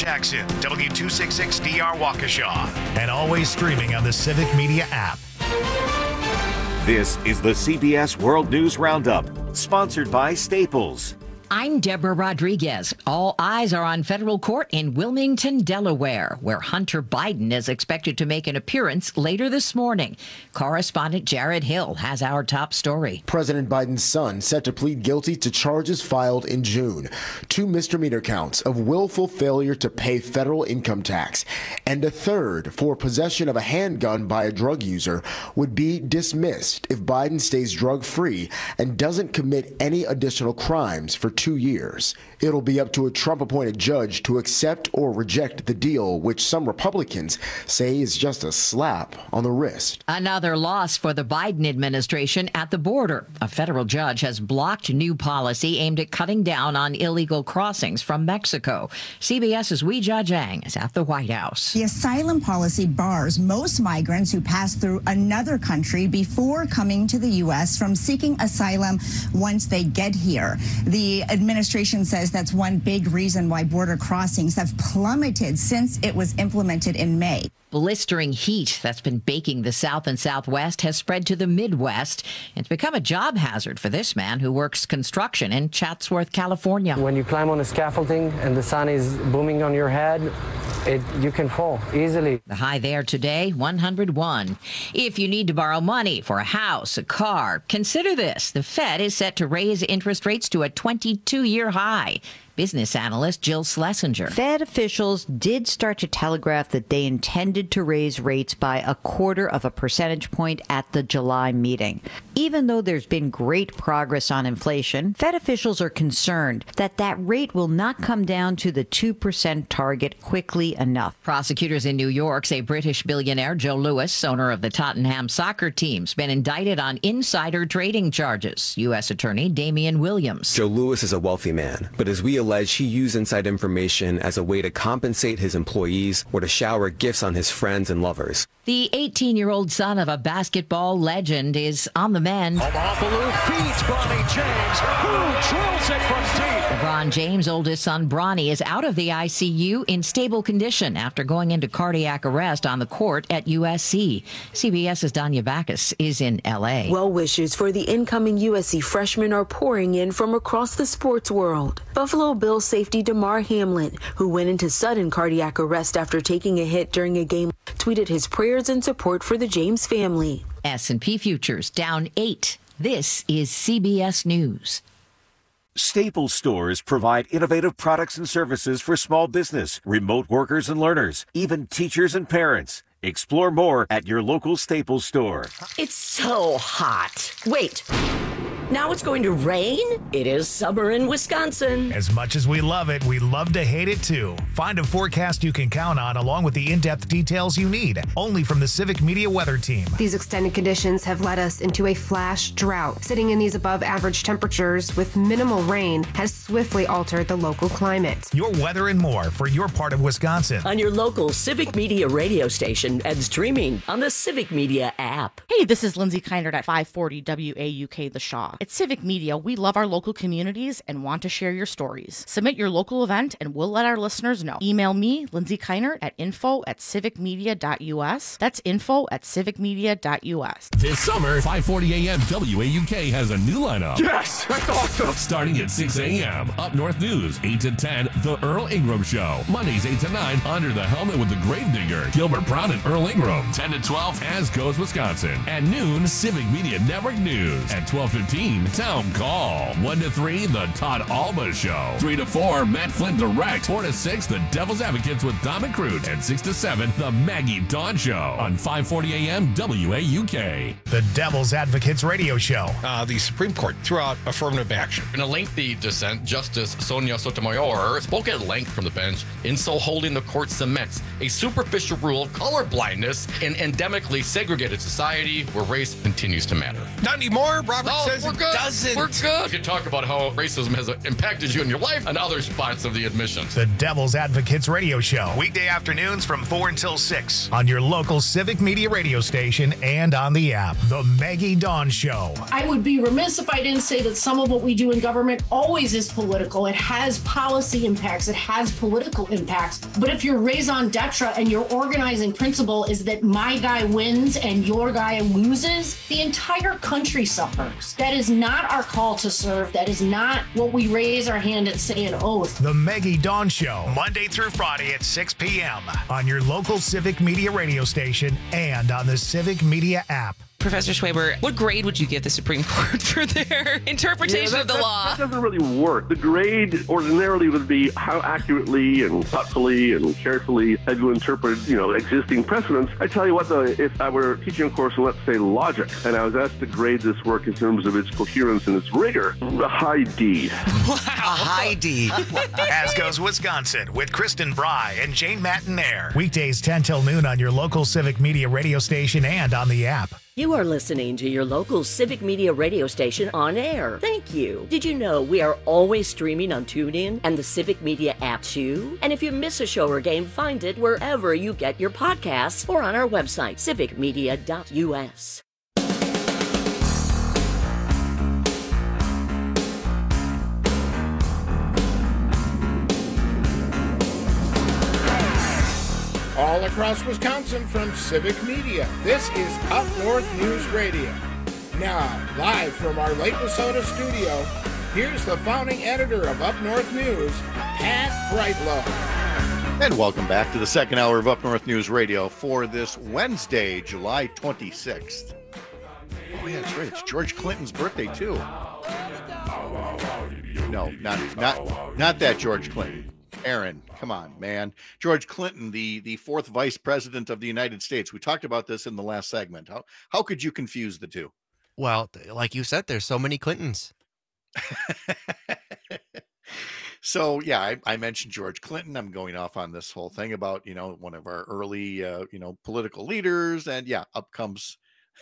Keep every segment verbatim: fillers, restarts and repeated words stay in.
Jackson, W two sixty-six D R Waukesha, and always streaming on the Civic Media app. This is the C B S World News Roundup, sponsored by Staples. I'm Deborah Rodriguez. All eyes are on federal court in Wilmington, Delaware, where Hunter Biden is expected to make an appearance later this morning. Correspondent Jared Hill has our top story. President Biden's son set to plead guilty to charges filed in June. Two misdemeanor counts of willful failure to pay federal income tax, and a third for possession of a handgun by a drug user would be dismissed if Biden stays drug-free and doesn't commit any additional crimes for two years. It'll be up to a Trump-appointed judge to accept or reject the deal, which some Republicans say is just a slap on the wrist. Another loss for the Biden administration at the border. A federal judge has blocked new policy aimed at cutting down on illegal crossings from Mexico. CBS's Weijia Jiang is at the White House. The asylum policy bars most migrants who pass through another country before coming to the U S from seeking asylum once they get here. The administration says that's one big reason why border crossings have plummeted since it was implemented in May. Blistering heat that's been baking the South and Southwest has spread to the Midwest. It's become a job hazard for this man who works construction in Chatsworth, California. When you climb on the scaffolding and the sun is booming on your head, it, you can fall easily. The high there today, one hundred one. If you need to borrow money for a house, a car, consider this. The Fed is set to raise interest rates to a twenty-two-year high. Business analyst Jill Schlesinger. Fed officials did start to telegraph that they intended to raise rates by a quarter of a percentage point at the July meeting. Even though there's been great progress on inflation, Fed officials are concerned that that rate will not come down to the two percent target quickly enough. Prosecutors in New York say British billionaire Joe Lewis, owner of the Tottenham soccer team, has been indicted on insider trading charges. U S Attorney Damian Williams. Joe Lewis is a wealthy man, but as we allege, he used inside information as a way to compensate his employees or to shower gifts on his friends and lovers. The eighteen-year-old son of a basketball legend is on the mend. Omopholu feeds Bronny James, who drills it from deep. LeBron James' oldest son, Bronny, is out of the I C U in stable condition after going into cardiac arrest on the court at U S C. CBS's Danya Backus is in L A. Well wishes for the incoming U S C freshman are pouring in from across the sports world. Buffalo Bills safety Damar Hamlin, who went into sudden cardiac arrest after taking a hit during a game, tweeted his prayers and support for the James family. S and P futures down eight. This is C B S News. Staples stores provide innovative products and services for small business, remote workers and learners, even teachers and parents. Explore more at your local Staples store. It's so hot. Wait. Now it's going to rain? It is summer in Wisconsin. As much as we love it, we love to hate it too. Find a forecast you can count on along with the in-depth details you need. Only from the Civic Media Weather Team. These extended conditions have led us into a flash drought. Sitting in these above average temperatures with minimal rain has swiftly altered the local climate. Your weather and more for your part of Wisconsin. On your local Civic Media radio station and streaming on the Civic Media app. Hey, this is Lindsay Keinert at five forty W A U K The Shaw. At Civic Media, we love our local communities and want to share your stories. Submit your local event and we'll let our listeners know. Email me, Lindsay Keinert, at info at civicmedia.us. That's info at civicmedia.us. This summer, five forty A M W A U K has a new lineup. Yes, that's awesome. Starting at six A M Up North News, eight to ten, The Earl Ingram Show. Mondays, eight to nine, Under the Helmet with the Gravedigger, Gilbert Brown and Earl Ingram. ten to twelve, As Goes Wisconsin. At noon, Civic Media Network News. At twelve fifteen, Town Call. one to three, The Todd Alba Show. three to four, Matt Flynn Direct. four to six, The Devil's Advocates with Dom and Crute. And six to seven, The Maggie Dawn Show on five forty A M W A U K. The Devil's Advocates radio show. Uh, the Supreme Court threw out affirmative action. In a lengthy dissent, Justice Sonia Sotomayor spoke at length from the bench, in so holding the court cements a superficial rule of colorblindness in endemically segregated society where race continues to matter. Not anymore, Robert no, says we're good. doesn't. We're good. You can talk about how racism has impacted you in your life and other spots of the admissions. The Devil's Advocates Radio Show, weekday afternoons from four until six on your local Civic Media radio station and on the app. The Maggie Dawn Show. I would be remiss if I didn't say that some of what we do in government always is political. It has policy impacts. It has political impacts. But if your raison d'etre and your organizing principle is that my guy wins and your guy loses, the entire country suffers. That is not our call to serve. That is not what we raise our hand and say an oath. The Maggie Dawn Show, Monday through Friday at six p.m. on your local Civic Media radio station and on the Civic Media app. Professor Schwaber, what grade would you give the Supreme Court for their interpretation yeah, that, of the that, law? That doesn't really work. The grade ordinarily would be how accurately and thoughtfully and carefully have you interpreted, you know, existing precedents. I tell you what, though, if I were teaching a course in, let's say, logic, and I was asked to grade this work in terms of its coherence and its rigor, a high D. Wow. A high D. As goes Wisconsin with Kristen Bry and Jane Mattinaire. Weekdays ten till noon on your local Civic Media radio station and on the app. You are listening to your local Civic Media radio station on air. Thank you. Did you know we are always streaming on TuneIn and the Civic Media app too? And if you miss a show or game, find it wherever you get your podcasts or on our website, civic media dot u s. All across Wisconsin from Civic Media, this is Up North News Radio. Now, live from our Lake Wissota studio, here's the founding editor of Up North News, Pat Brightlow. And welcome back to the second hour of Up North News Radio for this Wednesday, July twenty-sixth. Oh yeah, that's right. It's George Clinton's birthday too. No, not not not that George Clinton. Aaron, come on, man. George Clinton, the, the fourth vice president of the United States. We talked about this in the last segment. How how could you confuse the two? Well, like you said, there's so many Clintons. So, yeah, I, I mentioned George Clinton. I'm going off on this whole thing about, you know, one of our early, uh, you know, political leaders. And yeah, up comes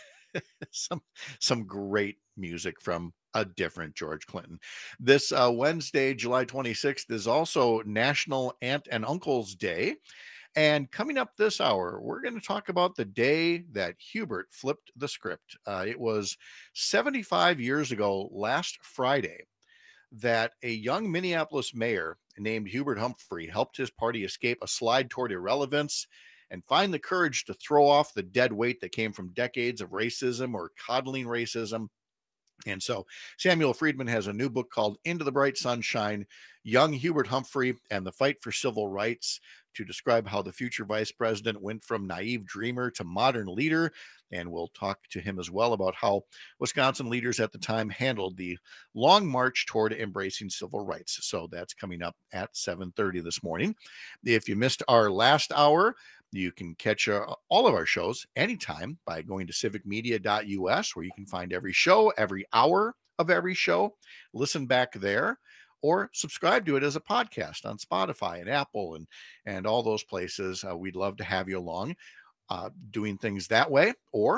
some some great music from a different George Clinton. This uh, Wednesday, July twenty-sixth, is also National Aunt and Uncle's Day. And coming up this hour, we're going to talk about the day that Hubert flipped the script. Uh, it was seventy-five years ago, last Friday, that a young Minneapolis mayor named Hubert Humphrey helped his party escape a slide toward irrelevance and find the courage to throw off the dead weight that came from decades of racism or coddling racism. And so Samuel Friedman has a new book called Into the Bright Sunshine, Young Hubert Humphrey and the Fight for Civil Rights, to describe how the future vice president went from naive dreamer to modern leader. And we'll talk to him as well about how Wisconsin leaders at the time handled the long march toward embracing civil rights. So that's coming up at seven thirty this morning. If you missed our last hour, you can catch uh, all of our shows anytime by going to civic media dot u s, where you can find every show, every hour of every show, listen back there, or subscribe to it as a podcast on Spotify and Apple and, and all those places. Uh, we'd love to have you along uh, doing things that way. Or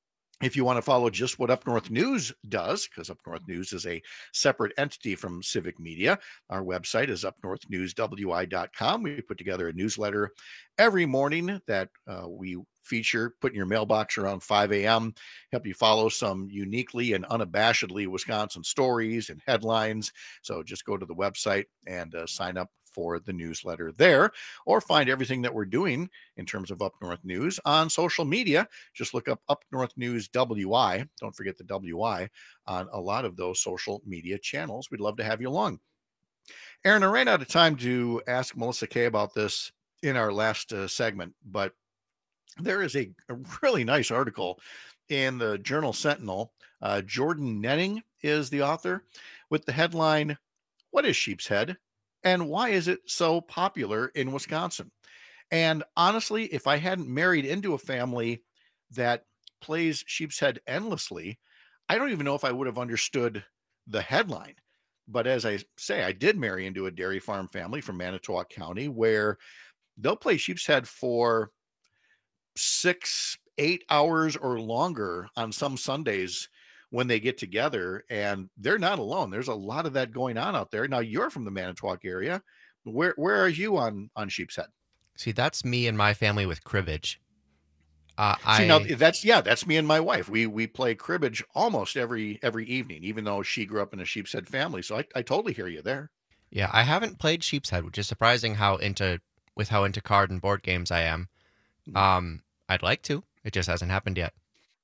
if you want to follow just what Up North News does, because Up North News is a separate entity from Civic Media, our website is up north news w i dot com. We put together a newsletter every morning that uh, we feature, put in your mailbox around five a.m., help you follow some uniquely and unabashedly Wisconsin stories and headlines. So just go to the website and uh, sign up for the newsletter there, or find everything that we're doing in terms of Up North News on social media. Just look up Up North News W I. Don't forget the W I on a lot of those social media channels. We'd love to have you along. Aaron, I ran out of time to ask Melissa Kay about this in our last uh, segment, but there is a, a really nice article in the Journal Sentinel. Uh, Jordan Nenning is the author, with the headline, "What is Sheep's Head? And why is it so popular in Wisconsin?" And honestly, if I hadn't married into a family that plays sheep's head endlessly, I don't even know if I would have understood the headline. But as I say, I did marry into a dairy farm family from Manitowoc County, where they'll play sheep's head for six, eight hours or longer on some Sundays when they get together, and they're not alone. There's a lot of that going on out there. Now, you're from the Manitowoc area. Where where are you on on Sheep's Head? See, that's me and my family with cribbage. Uh, See, I now that's yeah, that's me and my wife. We we play cribbage almost every every evening, even though she grew up in a Sheep's Head family. So I, I totally hear you there. yeah, I haven't played Sheep's Head, which is surprising how into with how into card and board games I am. Um, I'd like to. It just hasn't happened yet.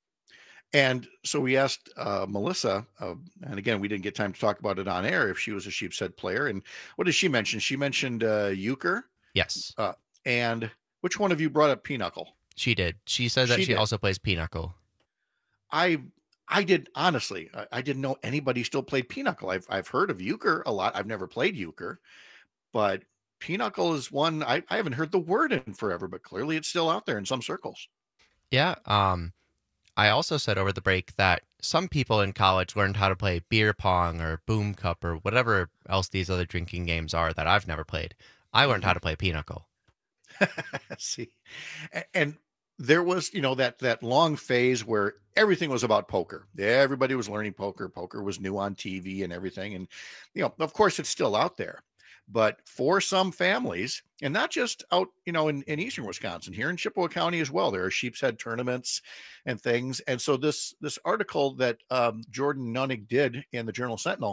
And so we asked uh, Melissa, uh, and again, we didn't get time to talk about it on air, if she was a Sheep's Head player. And what did she mention? She mentioned uh, euchre. Yes. Uh, and which one of you brought up Pinochle? She did. She said that She she, did. also plays Pinochle. I I did honestly. I, I didn't know anybody still played Pinochle. I've I've heard of euchre a lot. I've never played euchre, but Pinochle is one I, I haven't heard the word in forever. But clearly, it's still out there in some circles. Yeah. Um, I also said over the break that some people in college learned how to play beer pong or boom cup or whatever else these other drinking games are that I've never played. I learned how to play Pinochle. See, A- and there was, you know, that that long phase where everything was about poker. Everybody was learning poker. Poker was new on T V and everything. And, you know, of course, it's still out there. But for some families, and not just out, you know, in, in eastern Wisconsin, here in Chippewa County as well, there are Sheep's Head tournaments and things. And so this this article that um, Jordan Nunnig did in the Journal Sentinel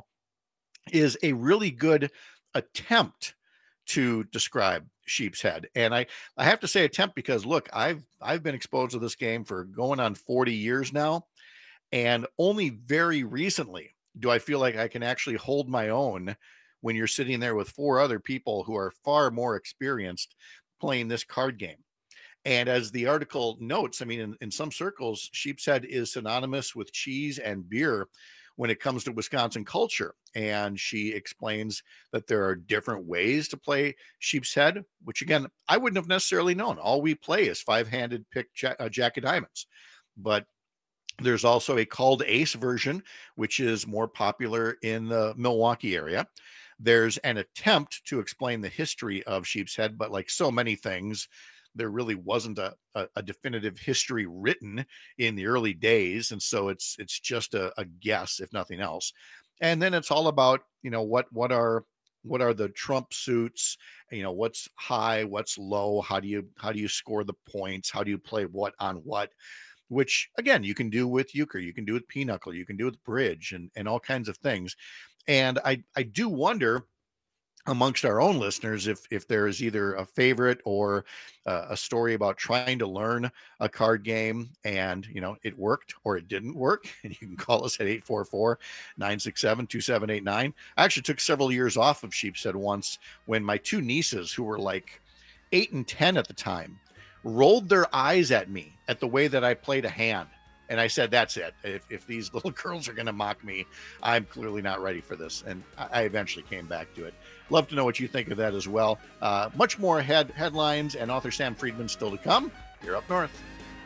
is a really good attempt to describe Sheep's Head. And I, I have to say attempt because look, I've I've been exposed to this game for going on forty years now. And only very recently do I feel like I can actually hold my own when you're sitting there with four other people who are far more experienced playing this card game. And as the article notes, I mean, in, in some circles, Sheep's Head is synonymous with cheese and beer when it comes to Wisconsin culture. And she explains that there are different ways to play Sheep's Head, which again, I wouldn't have necessarily known. All we play is five-handed pick jack, uh, jack of diamonds. But there's also a called ace version, which is more popular in the Milwaukee area. There's an attempt to explain the history of Sheep's Head, but like so many things, there really wasn't a, a, a definitive history written in the early days. And so it's it's just a, a guess, if nothing else. And then it's all about, you know, what what are what are the trump suits, you know, what's high, what's low, how do you how do you score the points, how do you play what on what, which again, you can do with euchre, you can do with pinochle, you can do with bridge and, and all kinds of things. And I, I do wonder amongst our own listeners if if there is either a favorite or uh, a story about trying to learn a card game and, you know, it worked or it didn't work. And you can call us at eight four four, nine six seven, two seven eight nine. I actually took several years off of Sheep's Head once when my two nieces, who were like eight and ten at the time, rolled their eyes at me at the way that I played a hand. And I said, that's it. If, if these little girls are going to mock me, I'm clearly not ready for this. And I, I eventually came back to it. Love to know what you think of that as well. Uh, much more head headlines and author Sam Friedman still to come. You're up north.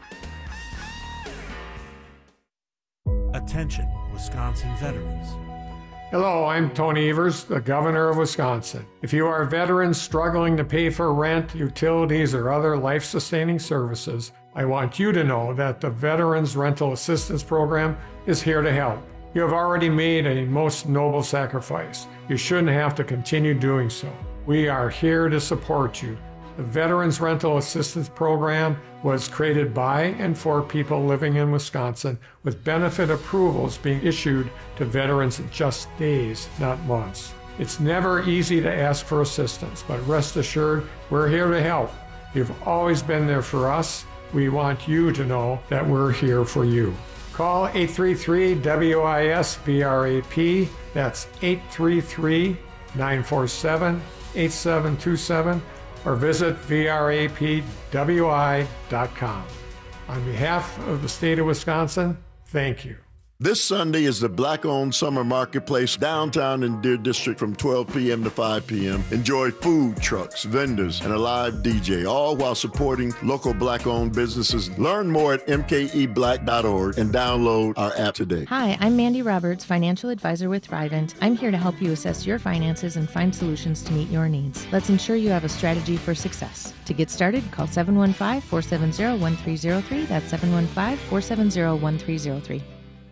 Attention, Wisconsin veterans. Hello, I'm Tony Evers, the Governor of Wisconsin. If you are a veteran struggling to pay for rent, utilities, or other life-sustaining services, I want you to know that the Veterans Rental Assistance Program is here to help. You have already made a most noble sacrifice. You shouldn't have to continue doing so. We are here to support you. The Veterans Rental Assistance Program was created by and for people living in Wisconsin, with benefit approvals being issued to veterans in just days, not months. It's never easy to ask for assistance, but rest assured, we're here to help. You've always been there for us. We want you to know that we're here for you. Call eight three three W I S V R A P. That's eight three three, nine four seven, eight seven two seven. or visit V R A P W I dot com. On behalf of the state of Wisconsin, thank you. This Sunday is the Black-owned Summer Marketplace downtown in Deer District from twelve p.m. to five p.m. Enjoy food trucks, vendors, and a live D J, all while supporting local Black-owned businesses. Learn more at m k e black dot org and download our app today. Hi, I'm Mandy Roberts, financial advisor with Thrivent. I'm here to help you assess your finances and find solutions to meet your needs. Let's ensure you have a strategy for success. To get started, call seven one five, four seven zero, one three zero three. That's seven one five, four seven zero, one three zero three.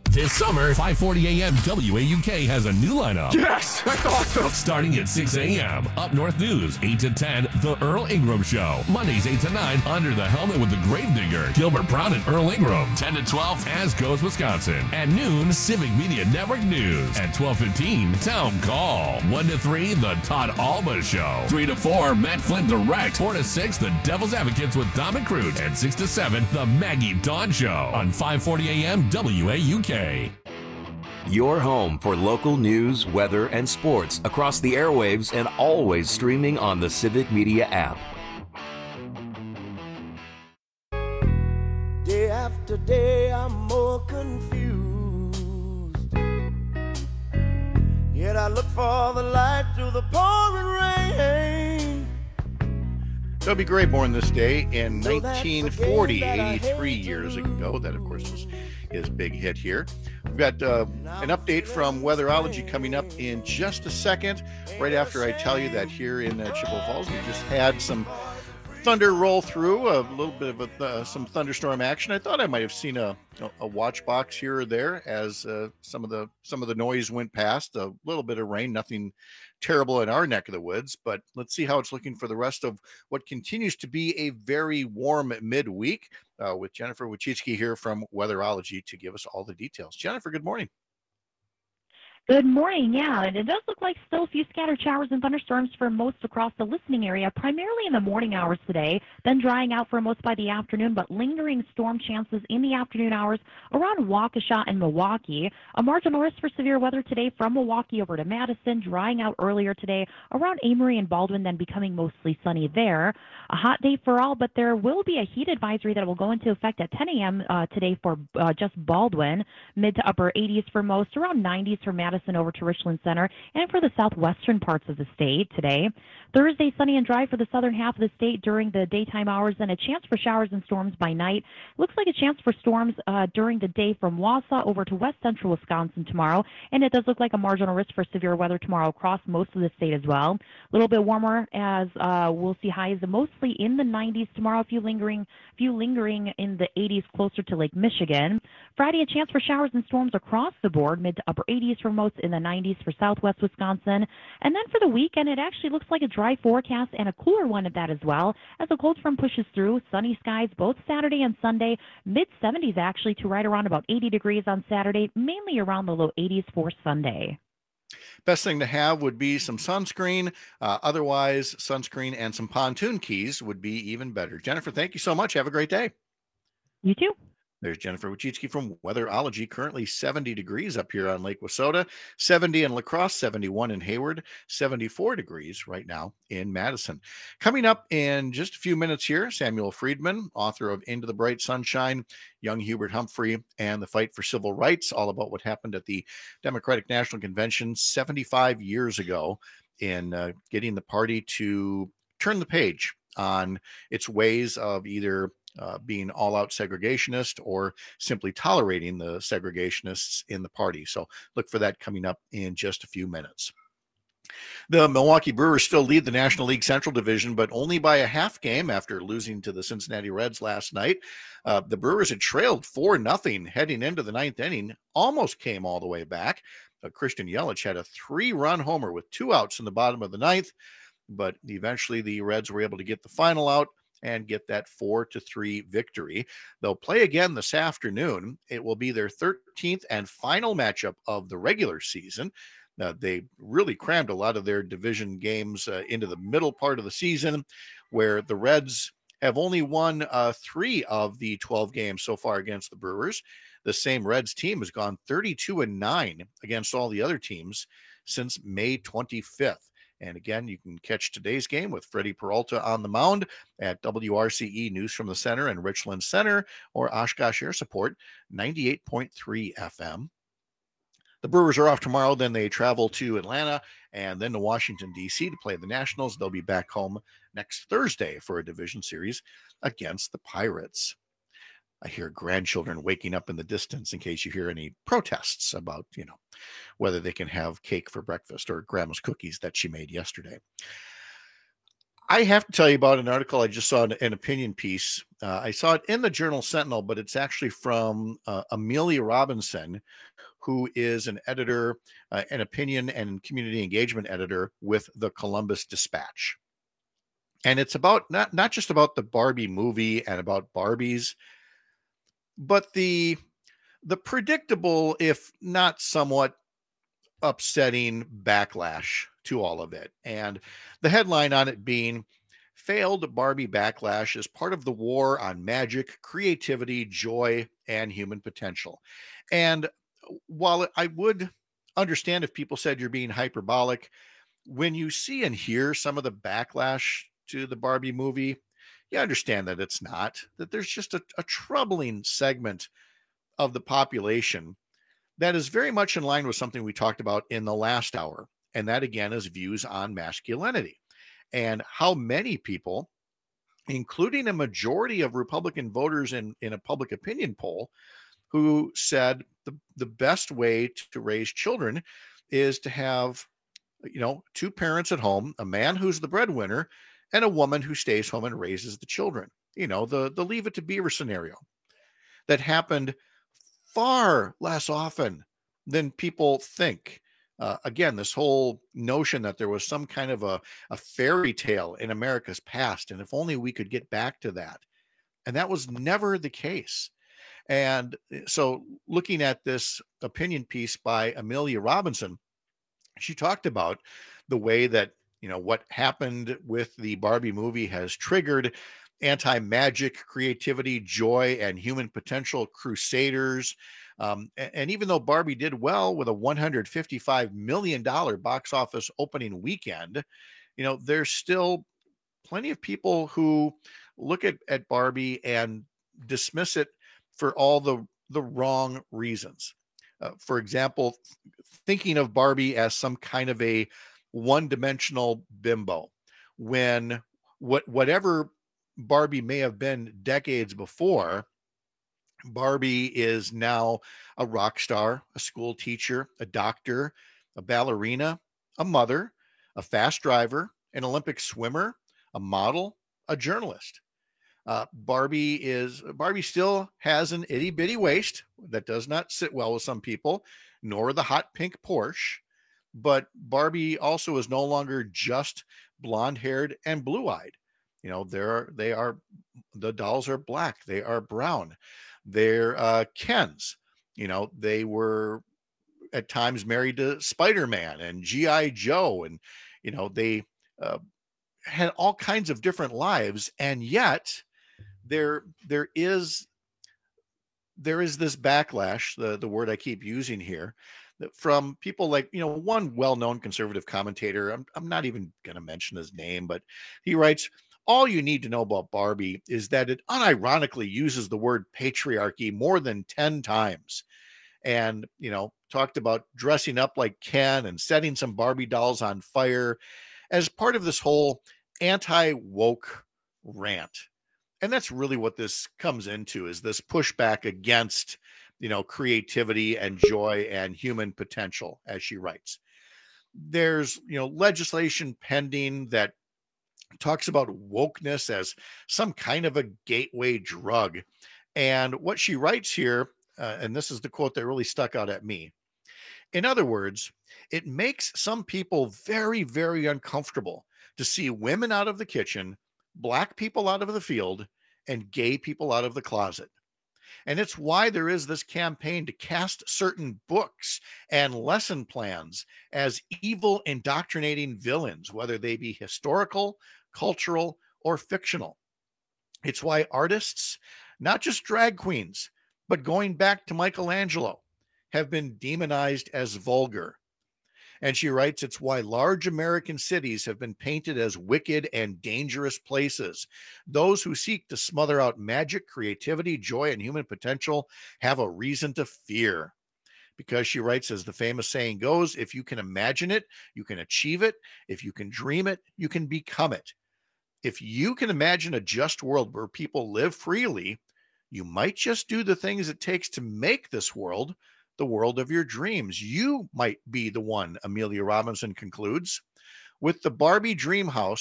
This summer, five forty a.m. W A U K has a new lineup. Yes, that's awesome. Starting at six a.m. Up North News, eight to ten, The Earl Ingram Show. Mondays, eight to nine, Under the Helmet with the Gravedigger, Gilbert Brown and Earl Ingram. ten to twelve, As Goes Wisconsin. At noon, Civic Media Network News. At twelve fifteen, Town Call. one to three, The Todd Alba Show. three to four, Matt Flynn Direct. four to six, The Devil's Advocates with Dom and Crute. And six to seven, The Maggie Dawn Show. On five forty a.m. W A U K. Your home for local news, weather, and sports across the airwaves and always streaming on the Civic Media app. Day after day, I'm more confused. Yet I look for the light through the pouring rain. Toby Gray born this day in nineteen forty, eighty-three years ago. That, of course, was his big hit here. We've got uh, an update from Weatherology coming up in just a second, right after I tell you that here in uh, Chippewa Falls, we just had some thunder roll through, a little bit of a, uh, some thunderstorm action. I thought I might have seen a, a watch box here or there as uh, some of the some of the noise went past. A little bit of rain, nothing terrible in our neck of the woods, but let's see how it's looking for the rest of what continues to be a very warm midweek uh, with Jennifer Wachitsky here from Weatherology to give us all the details. Jennifer, good morning. Good morning. Yeah, and it does look like still a few scattered showers and thunderstorms for most across the listening area, primarily in the morning hours today, then drying out for most by the afternoon, but lingering storm chances in the afternoon hours around Waukesha and Milwaukee. A marginal risk for severe weather today from Milwaukee over to Madison, drying out earlier today around Amory and Baldwin, then becoming mostly sunny there. A hot day for all, but there will be a heat advisory that will go into effect at ten a.m. Uh, today for uh, just Baldwin, mid to upper eighties for most, around nineties for Madison over to Richland Center, and for the southwestern parts of the state today. Thursday, sunny and dry for the southern half of the state during the daytime hours, and a chance for showers and storms by night. Looks like a chance for storms uh, during the day from Wausau over to west central Wisconsin tomorrow, and it does look like a marginal risk for severe weather tomorrow across most of the state as well. A little bit warmer as uh, we'll see highs mostly in the nineties tomorrow, a few lingering, few lingering in the eighties closer to Lake Michigan. Friday, a chance for showers and storms across the board, mid to upper eighties for most, in the nineties for southwest Wisconsin. And then for the weekend, it actually looks like a dry forecast and a cooler one at that as well, as a cold front pushes through. Sunny skies both Saturday and Sunday, mid seventies actually to right around about eighty degrees on Saturday, mainly around the low eighties for Sunday. Best thing to have would be some sunscreen. Uh, otherwise, sunscreen and some pontoon keys would be even better. Jennifer, thank you so much. Have a great day. You too. There's Jennifer Wachitsky from Weatherology. Currently seventy degrees up here on Lake Wissota, seventy in La Crosse, seventy-one in Hayward, seventy-four degrees right now in Madison. Coming up in just a few minutes here, Samuel Friedman, author of Into the Bright Sunshine, Young Hubert Humphrey, and the Fight for Civil Rights, all about what happened at the Democratic National Convention seventy-five years ago in uh, getting the party to turn the page on its ways of either Uh, being all-out segregationist or simply tolerating the segregationists in the party. So look for that coming up in just a few minutes. The Milwaukee Brewers still lead the National League Central Division, but only by a half game after losing to the Cincinnati Reds last night. Uh, the Brewers had trailed four nothing heading into the ninth inning, almost came all the way back. Uh, Christian Yelich had a three-run homer with two outs in the bottom of the ninth, but eventually the Reds were able to get the final out and get that four to three victory. They'll play again this afternoon. It will be their thirteenth and final matchup of the regular season. Now, they really crammed a lot of their division games uh, into the middle part of the season, where the Reds have only won uh, three of the twelve games so far against the Brewers. The same Reds team has gone thirty-two and nine against all the other teams since May twenty-fifth. And again, you can catch today's game with Freddie Peralta on the mound at W R C E News from the Center and Richland Center, or Oshkosh Air Support, ninety-eight point three F M. The Brewers are off tomorrow. Then they travel to Atlanta and then to Washington, D C to play the Nationals. They'll be back home next Thursday for a division series against the Pirates. I hear grandchildren waking up in the distance in case you hear any protests about, you know, whether they can have cake for breakfast or grandma's cookies that she made yesterday. I have to tell you about an article I just saw, an, an opinion piece. Uh, I saw it in the Journal Sentinel, but it's actually from uh, Amelia Robinson, who is an editor, uh, an opinion and community engagement editor with the Columbus Dispatch. And it's about not, not just about the Barbie movie and about Barbies, but the the predictable, if not somewhat upsetting, backlash to all of it. And the headline on it being "Failed Barbie Backlash is Part of the War on Magic, Creativity, Joy, and Human Potential." And while I would understand if people said you're being hyperbolic, when you see and hear some of the backlash to the Barbie movie, you understand that it's not, that there's just a, a troubling segment of the population that is very much in line with something we talked about in the last hour. And that, again, is views on masculinity and how many people, including a majority of Republican voters in, in a public opinion poll, who said the, the best way to raise children is to have, you know, two parents at home, a man who's the breadwinner and a woman who stays home and raises the children. You know, the, the Leave It to Beaver scenario that happened far less often than people think. Uh, again, this whole notion that there was some kind of a, a fairy tale in America's past, and if only we could get back to that. And that was never the case. And so looking at this opinion piece by Amelia Robinson, she talked about the way that, you know, what happened with the Barbie movie has triggered anti-magic, creativity, joy, and human potential crusaders. Um, and, and even though Barbie did well with a one hundred fifty-five million dollars box office opening weekend, you know, there's still plenty of people who look at, at Barbie and dismiss it for all the, the wrong reasons. Uh, for example, thinking of Barbie as some kind of a one-dimensional bimbo, when what whatever Barbie may have been decades before, Barbie is now a rock star, a school teacher, a doctor, a ballerina, a mother, a fast driver, an Olympic swimmer, a model, a journalist. Uh, Barbie is Barbie still has an itty bitty waist that does not sit well with some people, nor the hot pink Porsche. But Barbie also is no longer just blonde haired and blue eyed. You know, there they are. The dolls are black. They are brown. They're uh, Kens. You know, they were at times married to Spider-Man and G I Joe, and you know they uh, had all kinds of different lives, and yet there there is there is this backlash, the the word I keep using here, that from people like, you know, one well-known conservative commentator, I'm I'm not even going to mention his name, but he writes, "All you need to know about Barbie is that it unironically uses the word patriarchy more than ten times." And, you know, talked about dressing up like Ken and setting some Barbie dolls on fire as part of this whole anti-woke rant. And that's really what this comes into, is this pushback against, you know, creativity and joy and human potential, as she writes. There's, you know, legislation pending that talks about wokeness as some kind of a gateway drug. And what she writes here, uh, and this is the quote that really stuck out at me. In other words, it makes some people very, very uncomfortable to see women out of the kitchen, black people out of the field, and gay people out of the closet. And it's why there is this campaign to cast certain books and lesson plans as evil, indoctrinating villains, whether they be historical, cultural, or fictional. It's why artists, not just drag queens, but going back to Michelangelo, have been demonized as vulgar. And she writes, it's why large American cities have been painted as wicked and dangerous places. Those who seek to smother out magic, creativity, joy, and human potential have a reason to fear. Because she writes, as the famous saying goes, if you can imagine it, you can achieve it. If you can dream it, you can become it. If you can imagine a just world where people live freely, you might just do the things it takes to make this world the world of your dreams. You might be the one, Amelia Robinson concludes. With the Barbie Dream House,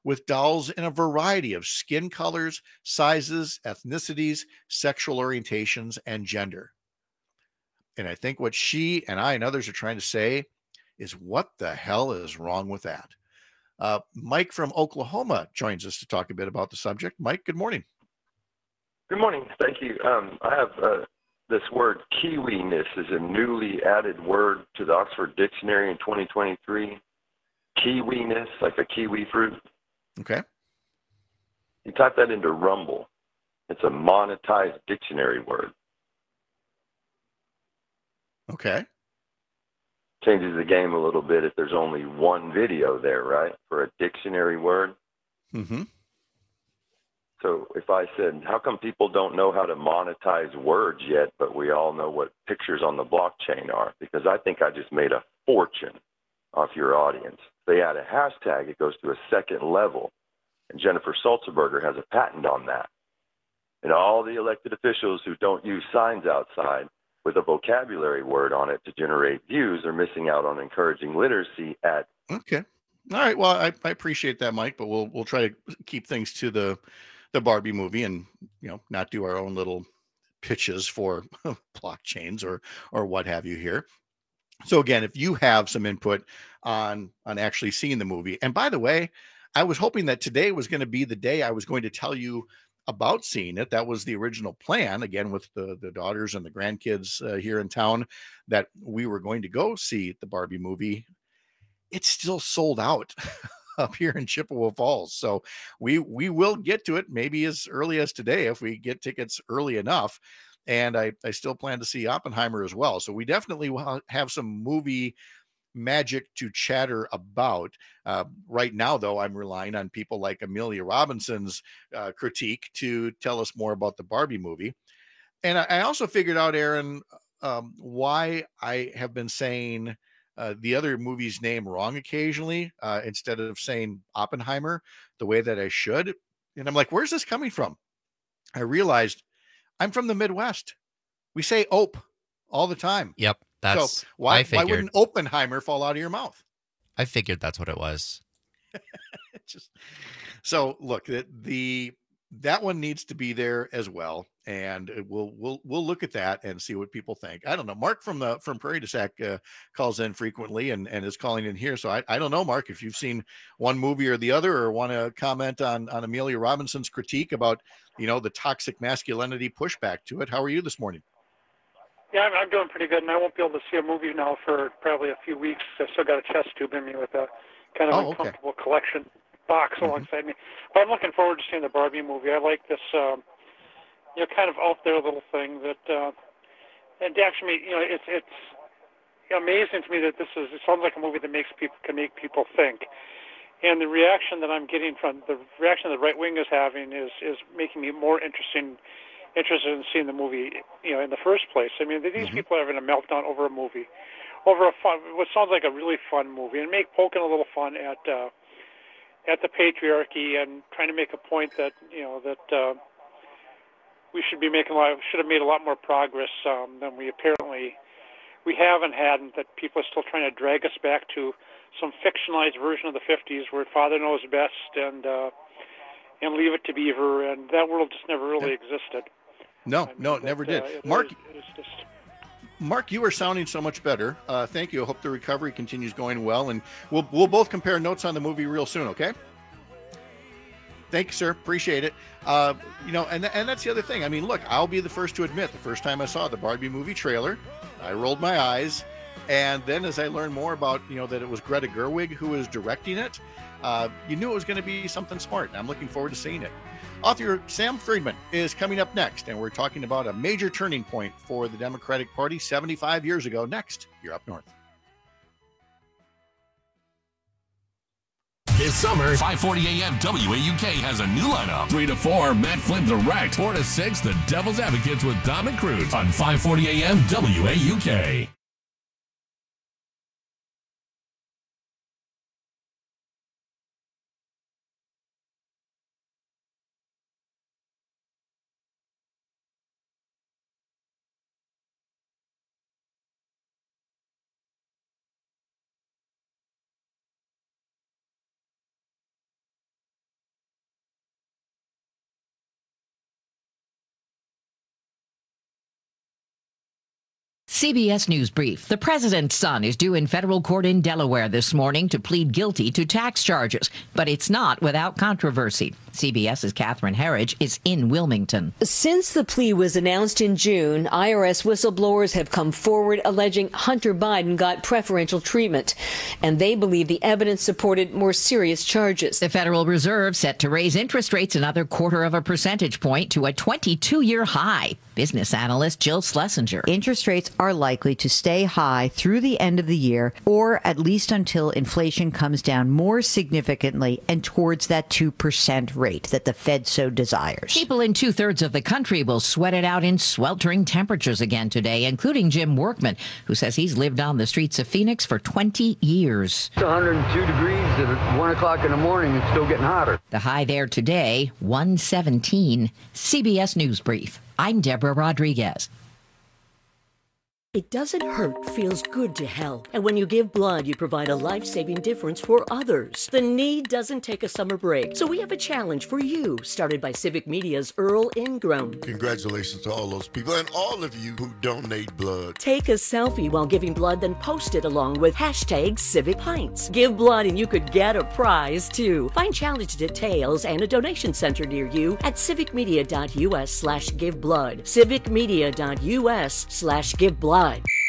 with dolls in a variety of skin colors, sizes, ethnicities, sexual orientations, and gender. And I think what she and I and others are trying to say is, what the hell is wrong with that? Uh, Mike from Oklahoma joins us to talk a bit about the subject. Mike, good morning. Good morning. Thank you. Um, I have uh, this word kiwiness is a newly added word to the Oxford Dictionary in twenty twenty-three. Kiwiness, like a kiwi fruit. Okay. You type that into Rumble. It's a monetized dictionary word. Okay. Changes the game a little bit if there's only one video there, right? For a dictionary word. Mm-hmm. So if I said, how come people don't know how to monetize words yet, but we all know what pictures on the blockchain are? Because I think I just made a fortune off your audience. If they add a hashtag, it goes to a second level. And Jennifer Sulzberger has a patent on that. And all the elected officials who don't use signs outside with a vocabulary word on it to generate views are missing out on encouraging literacy at. Okay. All right. Well, I, I appreciate that, Mike, but we'll we'll try to keep things to the the Barbie movie and, you know, not do our own little pitches for blockchains or or what have you here. So again, if you have some input on on actually seeing the movie, and by the way, I was hoping that today was going to be the day I was going to tell you about seeing it. That was the original plan, again, with the, the daughters and the grandkids uh, here in town, that we were going to go see the Barbie movie. It's still sold out up here in Chippewa Falls. So we we will get to it maybe as early as today if we get tickets early enough. And I, I still plan to see Oppenheimer as well. So we definitely will have some movie magic to chatter about. Uh, right now, though, I'm relying on people like Amelia Robinson's uh, critique to tell us more about the Barbie movie. And I, I also figured out, Aaron, um, why I have been saying uh, the other movie's name wrong occasionally uh, instead of saying Oppenheimer the way that I should. And I'm like, where's this coming from? I realized I'm from the Midwest. We say Ope all the time. Yep. That's so why, I figured. why wouldn't Oppenheimer fall out of your mouth? I figured that's what it was. Just, so look, the, the that one needs to be there as well, and we'll we'll we'll look at that and see what people think. I don't know. Mark from the from Prairie du Sac uh, calls in frequently and, and is calling in here. So I, I don't know, Mark, if you've seen one movie or the other, or want to comment on on Amelia Robinson's critique about, you know, the toxic masculinity pushback to it. How are you this morning? Yeah, I'm, I'm doing pretty good, and I won't be able to see a movie now for probably a few weeks. I've still got a chest tube in me with a kind of oh, uncomfortable okay. collection box mm-hmm. alongside me. But I'm looking forward to seeing the Barbie movie. I like this, um, you know, kind of out there little thing that, uh, and actually, you know, it's it's amazing to me that this is. It sounds like a movie that makes people can make people think. And the reaction that I'm getting from the reaction the right wing is having is is making me more interesting. interested in seeing the movie, you know, in the first place. I mean, these mm-hmm. people are having a meltdown over a movie, over a fun, what sounds like a really fun movie, and make poking a little fun at uh, at the patriarchy and trying to make a point that, you know, that uh, we should be making a lot, should have made a lot more progress um, than we apparently we haven't had, and that people are still trying to drag us back to some fictionalized version of the fifties where father knows best and uh, and leave it to Beaver, and that world just never really yeah. existed. No, I mean, no, it but, never did. Uh, it Mark, is, it's just... Mark, you are sounding so much better. Uh, thank you. I hope the recovery continues going well, and we'll we'll both compare notes on the movie real soon. Okay. Thank you, sir. Appreciate it. Uh, you know, and and that's the other thing. I mean, look, I'll be the first to admit, the first time I saw the Barbie movie trailer, I rolled my eyes, and then as I learned more about, you know, that it was Greta Gerwig who was directing it, uh, you knew it was going to be something smart. And I'm looking forward to seeing it. Author Sam Friedman is coming up next, and we're talking about a major turning point for the Democratic Party seventy-five years ago. Next, you're up north. This summer, five forty a.m. W A U K has a new lineup. three to four, Matt Flynn Direct. four to six, The Devil's Advocates with Dominic Cruz on five forty a.m. W A U K. C B S News Brief. The president's son is due in federal court in Delaware this morning to plead guilty to tax charges, but it's not without controversy. CBS's Catherine Herridge is in Wilmington. Since the plea was announced in June, I R S whistleblowers have come forward alleging Hunter Biden got preferential treatment, and they believe the evidence supported more serious charges. The Federal Reserve set to raise interest rates another quarter of a percentage point to a twenty-two-year high. Business analyst Jill Schlesinger. Interest rates are likely to stay high through the end of the year, or at least until inflation comes down more significantly and towards that two percent rate that the Fed so desires. People in two-thirds of the country will sweat it out in sweltering temperatures again today, including Jim Workman, who says he's lived on the streets of Phoenix for twenty years. It's one hundred two degrees at one o'clock in the morning. It's still getting hotter. The high there today, one seventeen. C B S News Brief. I'm Deborah Rodriguez. It doesn't hurt, feels good to help. And when you give blood, you provide a life-saving difference for others. The need doesn't take a summer break. So we have a challenge for you, started by Civic Media's Earl Ingram. Congratulations to all those people and all of you who donate blood. Take a selfie while giving blood, then post it along with hashtag Civic Pints. Give blood and you could get a prize, too. Find challenge details and a donation center near you at civicmedia.us slash give blood. civicmedia.us slash give blood.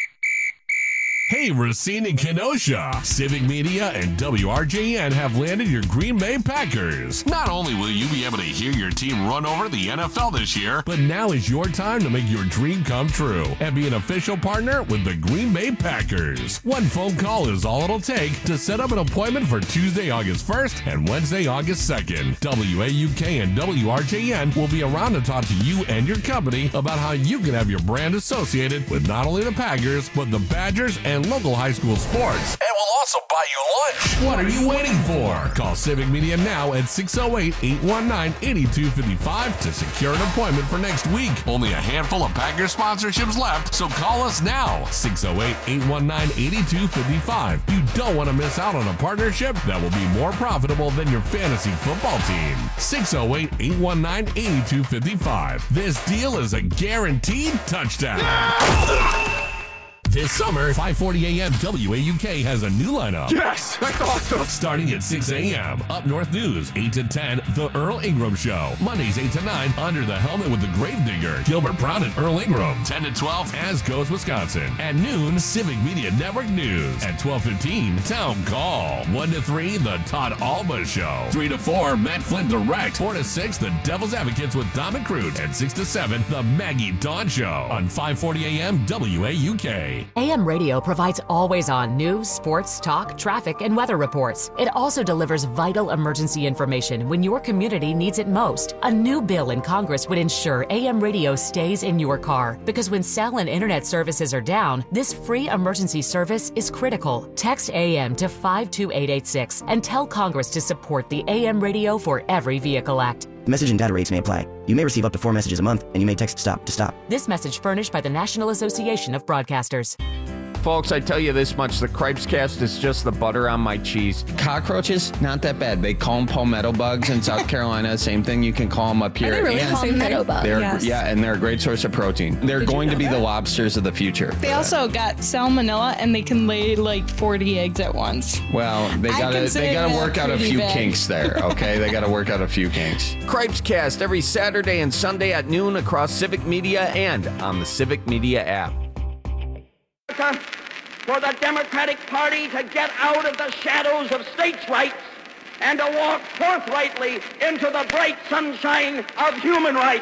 Hey, Racine and Kenosha! Civic Media and W R J N have landed your Green Bay Packers. Not only will you be able to hear your team run over the N F L this year, but now is your time to make your dream come true and be an official partner with the Green Bay Packers. One phone call is all it'll take to set up an appointment for Tuesday, August first and Wednesday, August second. W A U K and W R J N will be around to talk to you and your company about how you can have your brand associated with not only the Packers, but the Badgers and and local high school sports. And we'll also buy you lunch. What are you waiting for? Call Civic Media now at six oh eight, eight one nine, eight two five five to secure an appointment for next week. Only a handful of Packers sponsorships left, so call us now. six oh eight, eight one nine, eight two five five. You don't want to miss out on a partnership that will be more profitable than your fantasy football team. six oh eight, eight one nine, eight two five five. This deal is a guaranteed touchdown. Yeah! This summer, five forty a.m. W A U K has a new lineup. Yes, that's awesome. Starting at six a.m. Up North News, eight to ten, The Earl Ingram Show. Mondays, eight to nine, Under the Helmet with the Gravedigger, Gilbert Brown and Earl Ingram. ten to twelve, As Goes Wisconsin. At noon, Civic Media Network News. At twelve fifteen, Town Call. one to three, The Todd Alba Show. three to four, Matt Flynn Direct. four to six, The Devil's Advocates with Dom and Crute. And six to seven, The Maggie Dawn Show. On five forty a.m. W A U K. A M Radio provides always-on news, sports, talk, traffic, and weather reports. It also delivers vital emergency information when your community needs it most. A new bill in Congress would ensure A M Radio stays in your car, because when cell and internet services are down, this free emergency service is critical. Text A M to five two eight eight six and tell Congress to support the A M Radio for Every Vehicle Act. Message and data rates may apply. You may receive up to four messages a month, and you may text STOP to stop. This message furnished by the National Association of Broadcasters. Folks, I tell you this much, the Cripes Cast is just the butter on my cheese. Cockroaches, not that bad. They call them palmetto bugs in South Carolina. Same thing, you can call them up here. Are they really and palmetto bugs? They're, Yes. Yeah, and they're a great source of protein. They're Did you going to know be that? the lobsters of the future. They also got salmonella, and they can lay like forty eggs at once. Well, they I gotta consider they gotta that work out a pretty few big. kinks there, okay? They gotta work out a few kinks. Cripes Cast every Saturday and Sunday at noon across Civic Media and on the Civic Media app. For the Democratic Party to get out of the shadows of states' rights and to walk forthrightly into the bright sunshine of human rights.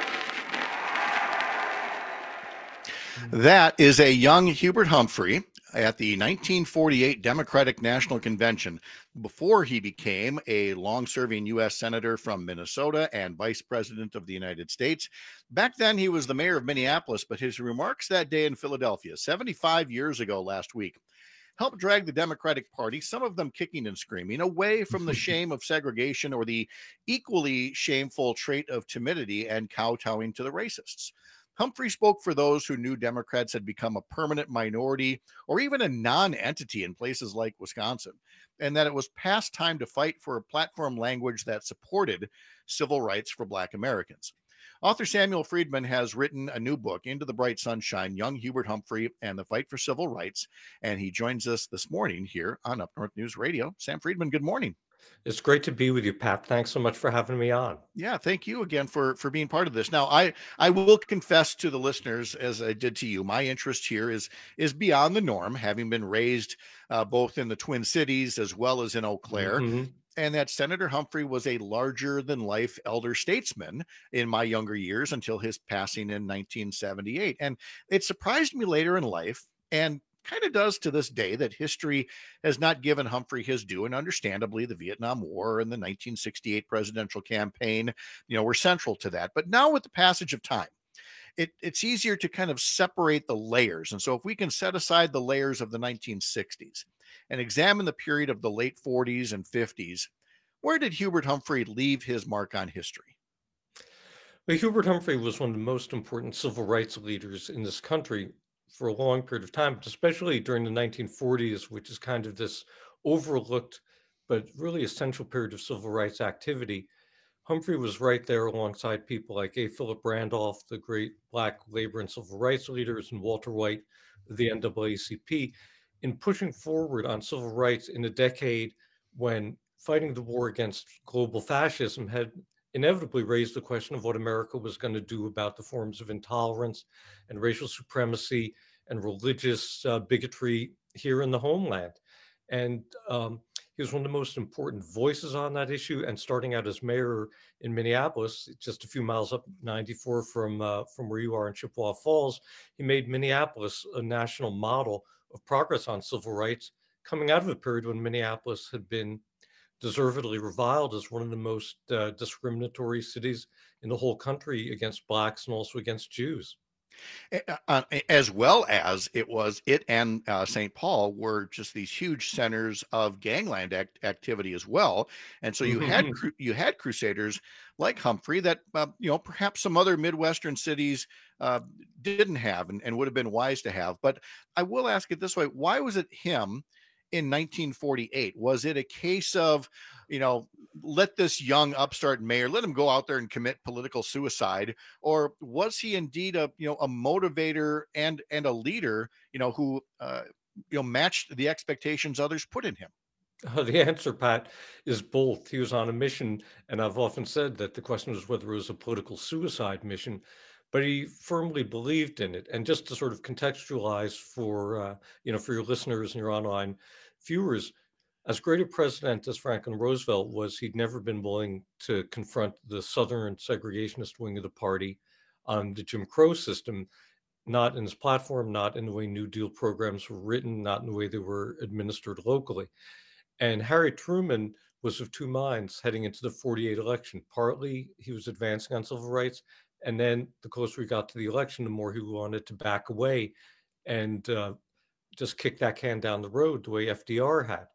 That is a young Hubert Humphrey at the nineteen forty-eight Democratic National Convention, before he became a long-serving U S Senator from Minnesota and Vice President of the United States. Back then, he was the mayor of Minneapolis, but his remarks that day in Philadelphia, seventy-five years ago last week, helped drag the Democratic Party, some of them kicking and screaming, away from the shame of segregation or the equally shameful trait of timidity and kowtowing to the racists. Humphrey spoke for those who knew Democrats had become a permanent minority or even a non-entity in places like Wisconsin, and that it was past time to fight for a platform language that supported civil rights for Black Americans. Author Samuel Friedman has written a new book, Into the Bright Sunshine, Young Hubert Humphrey and the Fight for Civil Rights. And he joins us this morning here on Up North News Radio. Sam Friedman, good morning. It's great to be with you, Pat. Thanks so much for having me on. Yeah, thank you again for for being part of this. Now, I I will confess to the listeners, as I did to you, my interest here is is beyond the norm, having been raised uh, both in the Twin Cities as well as in Eau Claire. Mm-hmm. And that Senator Humphrey was a larger than life elder statesman in my younger years until his passing in nineteen seventy-eight. And it surprised me later in life, and kind of does to this day, that history has not given Humphrey his due. And understandably, the Vietnam War and the nineteen sixty-eight presidential campaign, you know, were central to that. But now with the passage of time, it, it's easier to kind of separate the layers. And so if we can set aside the layers of the nineteen sixties and examine the period of the late forties and fifties, where did Hubert Humphrey leave his mark on history? Well, Hubert Humphrey was one of the most important civil rights leaders in this country for a long period of time, especially during the nineteen forties, which is kind of this overlooked but really essential period of civil rights activity. Humphrey was right there alongside people like A. Philip Randolph, the great Black labor and civil rights leaders, and Walter White, the N double A C P, in pushing forward on civil rights in a decade when fighting the war against global fascism had inevitably raised the question of what America was going to do about the forms of intolerance and racial supremacy and religious uh, bigotry here in the homeland. And um, he was one of the most important voices on that issue. And starting out as mayor in Minneapolis, just a few miles up ninety-four from uh, from where you are in Chippewa Falls, he made Minneapolis a national model of progress on civil rights, coming out of a period when Minneapolis had been deservedly reviled as one of the most uh, discriminatory cities in the whole country against Blacks and also against Jews. Uh, as well as it was, it and uh, Saint Paul were just these huge centers of gangland act- activity as well. And so you mm-hmm. had cru- you had crusaders like Humphrey that, uh, you know, perhaps some other Midwestern cities uh, didn't have and, and would have been wise to have. But I will ask it this way. Why was it him in nineteen forty-eight? Was it a case of, you know, let this young upstart mayor, let him go out there and commit political suicide? Or was he indeed a, you know, a motivator and, and a leader, you know, who, uh, you know, matched the expectations others put in him? Uh, the answer, Pat, is both. He was on a mission. And I've often said that the question was whether it was a political suicide mission, but he firmly believed in it. And just to sort of contextualize for, uh, you know, for your listeners and your online viewers, as great a president as Franklin Roosevelt was, he'd never been willing to confront the Southern segregationist wing of the party on the Jim Crow system, not in his platform, not in the way New Deal programs were written, not in the way they were administered locally. And Harry Truman was of two minds heading into the forty-eight election. Partly he was advancing on civil rights, and then the closer we got to the election, the more he wanted to back away and uh, just kick that can down the road the way F D R had.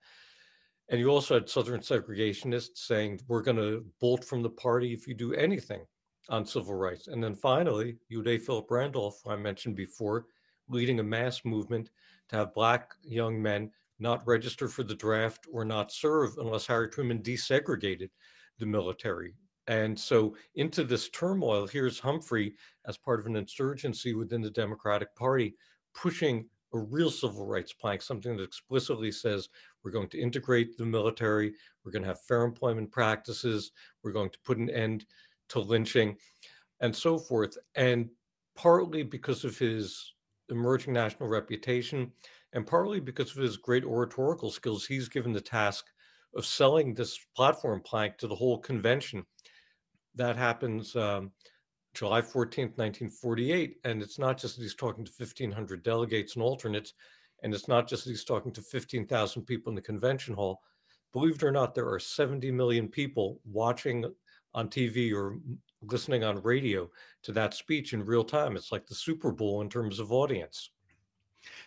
And you also had Southern segregationists saying, we're going to bolt from the party if you do anything on civil rights. And then finally, you had A. Philip Randolph, who I mentioned before, leading a mass movement to have Black young men not register for the draft or not serve unless Harry Truman desegregated the military. And so into this turmoil, here's Humphrey as part of an insurgency within the Democratic Party, pushing a real civil rights plank, something that explicitly says we're going to integrate the military, we're going to have fair employment practices, we're going to put an end to lynching, and so forth. And partly because of his emerging national reputation, and partly because of his great oratorical skills, he's given the task of selling this platform plank to the whole convention. That happens um, July fourteenth, nineteen forty-eight. And it's not just that he's talking to fifteen hundred delegates and alternates, and it's not just that he's talking to fifteen thousand people in the convention hall. Believe it or not, there are seventy million people watching on T V or listening on radio to that speech in real time. It's like the Super Bowl in terms of audience.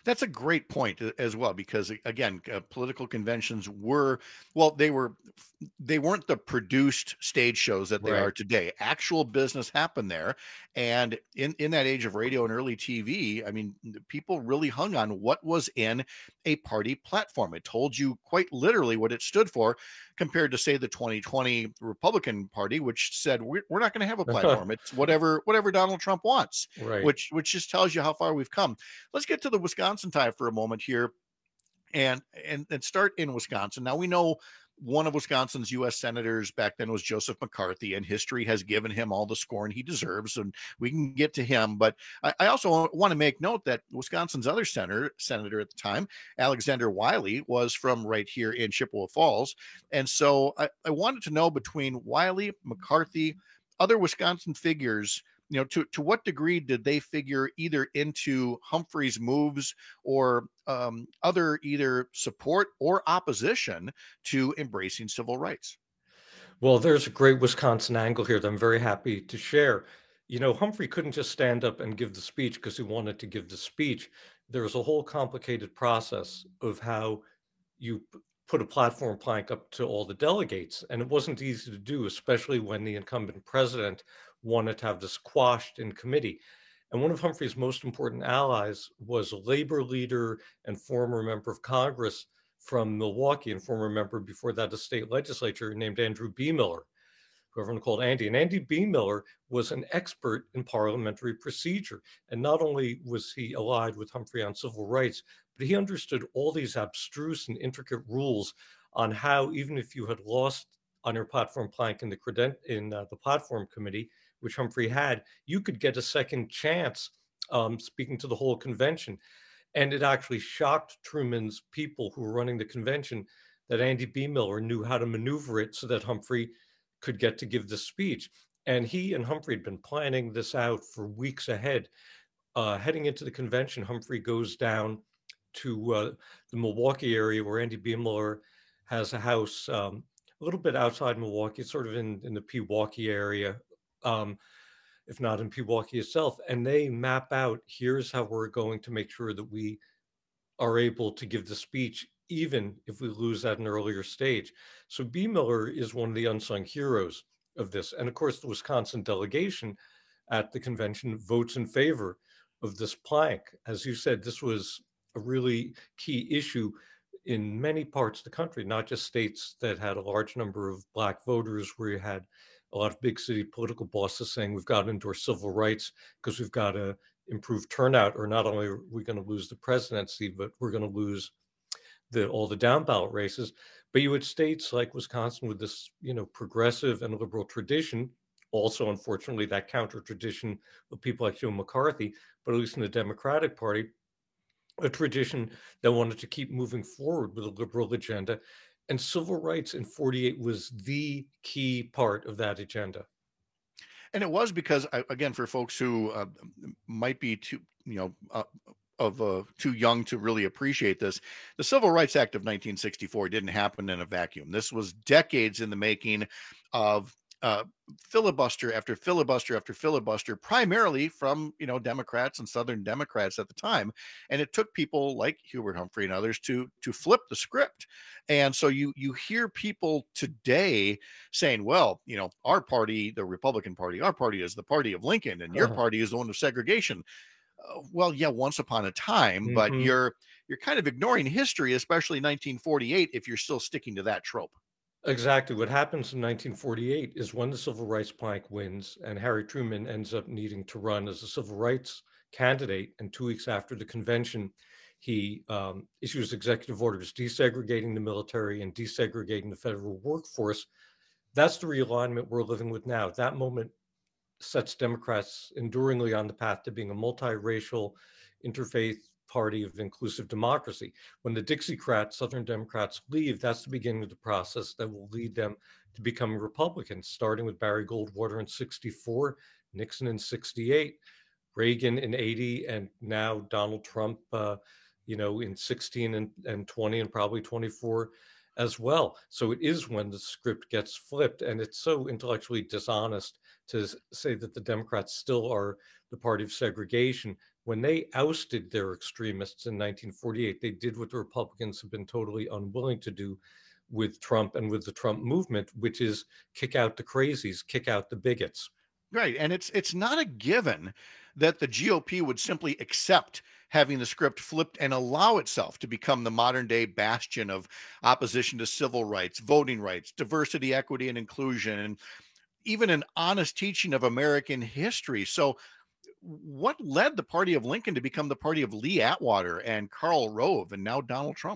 That's a great point as well, because again, uh, political conventions were, well, they were, they weren't the produced stage shows that they Right. are today. Actual business happened there. And in, in that age of radio and early T V, I mean, people really hung on what was in a party platform. It told you quite literally what it stood for, compared to, say, the twenty twenty Republican Party, which said, we're, we're not going to have a platform. It's whatever, whatever Donald Trump wants, Right. which, which just tells you how far we've come. Let's get to the Wisconsin tie for a moment here, and, and, and start in Wisconsin. Now, we know one of Wisconsin's U S senators back then was Joseph McCarthy, and history has given him all the scorn he deserves, and we can get to him. But I, I also want to make note that Wisconsin's other senator, senator at the time, Alexander Wiley, was from right here in Chippewa Falls. And so I, I wanted to know, between Wiley, McCarthy, other Wisconsin figures, you know, to, to what degree did they figure either into Humphrey's moves or um, other either support or opposition to embracing civil rights? Well, there's a great Wisconsin angle here that I'm very happy to share. You know, Humphrey couldn't just stand up and give the speech because he wanted to give the speech. There's a whole complicated process of how you p- put a platform plank up to all the delegates. And it wasn't easy to do, especially when the incumbent president wanted to have this quashed in committee. And one of Humphrey's most important allies was a labor leader and former member of Congress from Milwaukee, and former member before that of state legislature, named Andrew B. Miller, who everyone called Andy. And Andy B. Miller was an expert in parliamentary procedure. And not only was he allied with Humphrey on civil rights, but he understood all these abstruse and intricate rules on how, even if you had lost on your platform plank in the creden- in uh, the platform committee, which Humphrey had, you could get a second chance um, speaking to the whole convention. And it actually shocked Truman's people who were running the convention that Andy B. Miller knew how to maneuver it so that Humphrey could get to give the speech. And he and Humphrey had been planning this out for weeks ahead. Uh, heading into the convention, Humphrey goes down to uh, the Milwaukee area where Andy B. Miller has a house um, a little bit outside Milwaukee, sort of in, in the Pewaukee area, um, if not in Pewaukee itself. And they map out, here's how we're going to make sure that we are able to give the speech, even if we lose at an earlier stage. So B. Miller is one of the unsung heroes of this. And of course, the Wisconsin delegation at the convention votes in favor of this plank. As you said, this was a really key issue in many parts of the country, not just states that had a large number of Black voters, where you had a lot of big city political bosses saying, we've got to endorse civil rights because we've got to improve turnout, or not only are we going to lose the presidency, but we're going to lose the all the down ballot races. But you had states like Wisconsin with this, you know, progressive and liberal tradition, also, unfortunately, that counter tradition of people like Joe McCarthy, but at least in the Democratic Party, a tradition that wanted to keep moving forward with a liberal agenda. And civil rights in forty-eight was the key part of that agenda. And it was because, again, for folks who uh, might be too, you know, uh, of uh, too young to really appreciate this, the Civil Rights Act of nineteen sixty-four didn't happen in a vacuum. This was decades in the making of uh, filibuster after filibuster after filibuster, primarily from, you know, Democrats and Southern Democrats at the time. And it took people like Hubert Humphrey and others to to flip the script. And so you you hear people today saying, well, you know, our party, the Republican Party, our party is the party of Lincoln, and your Uh-huh. party is the one of segregation. Uh, well, yeah, once upon a time, but Mhm. you're you're kind of ignoring history, especially nineteen forty-eight, if you're still sticking to that trope. Exactly. What happens in nineteen forty-eight is when the civil rights plank wins and Harry Truman ends up needing to run as a civil rights candidate. And two weeks after the convention, he um, issues executive orders desegregating the military and desegregating the federal workforce. That's the realignment we're living with now. That moment sets Democrats enduringly on the path to being a multiracial, interfaith party of inclusive democracy. When the Dixiecrats, Southern Democrats, leave, that's the beginning of the process that will lead them to becoming Republicans, starting with Barry Goldwater in sixty-four, Nixon in sixty-eight, Reagan in eighty, and now Donald Trump, uh, you know, in sixteen and, and twenty and probably twenty-four. as well. So it is when the script gets flipped, and it's so intellectually dishonest to say that the Democrats still are the party of segregation. When they ousted their extremists in nineteen forty-eight, they did what the Republicans have been totally unwilling to do with Trump and with the Trump movement, which is kick out the crazies, kick out the bigots. Right. And it's it's not a given that the G O P would simply accept having the script flipped and allow itself to become the modern day bastion of opposition to civil rights, voting rights, diversity, equity, and inclusion, and even an honest teaching of American history. So what led the party of Lincoln to become the party of Lee Atwater and Karl Rove and now Donald Trump?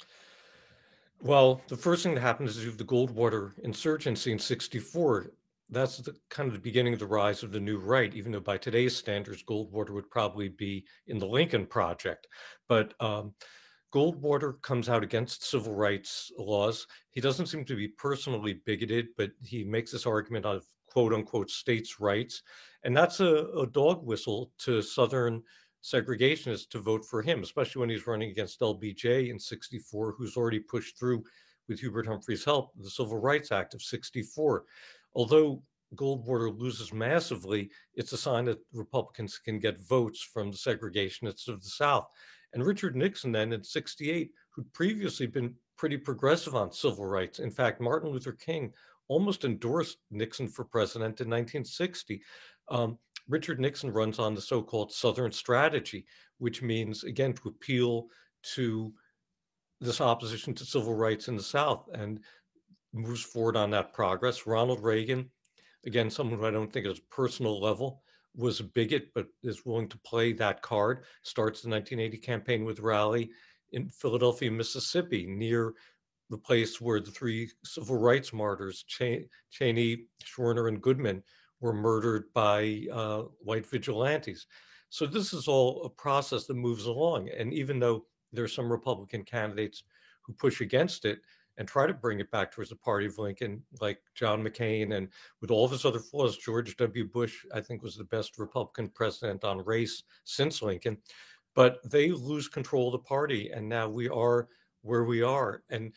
Well, the first thing that happened is you have the Goldwater insurgency in sixty-four. That's the kind of the beginning of the rise of the new right, even though by today's standards, Goldwater would probably be in the Lincoln Project. But um, Goldwater comes out against civil rights laws. He doesn't seem to be personally bigoted, but he makes this argument of quote unquote states' rights. And that's a, a dog whistle to Southern segregationists to vote for him, especially when he's running against L B J in sixty-four, who's already pushed through, with Hubert Humphrey's help, the Civil Rights Act of sixty-four. Although Goldwater loses massively, it's a sign that Republicans can get votes from the segregationists of the South. And Richard Nixon then in sixty-eight, who'd previously been pretty progressive on civil rights. In fact, Martin Luther King almost endorsed Nixon for president in nineteen sixty. Um, Richard Nixon runs on the so-called Southern strategy, which means, again, to appeal to this opposition to civil rights in the South, and moves forward on that progress. Ronald Reagan, again, someone who I don't think at a personal level was a bigot, but is willing to play that card, starts the nineteen eighty campaign with a rally in Philadelphia, Mississippi, near the place where the three civil rights martyrs, Ch- Cheney, Schwerner, and Goodman, were murdered by uh, white vigilantes. So this is all a process that moves along. And even though there are some Republican candidates who push against it and try to bring it back towards the party of Lincoln, like John McCain, and with all of his other flaws, George W. Bush, I think, was the best Republican president on race since Lincoln. But they lose control of the party, and now we are where we are. And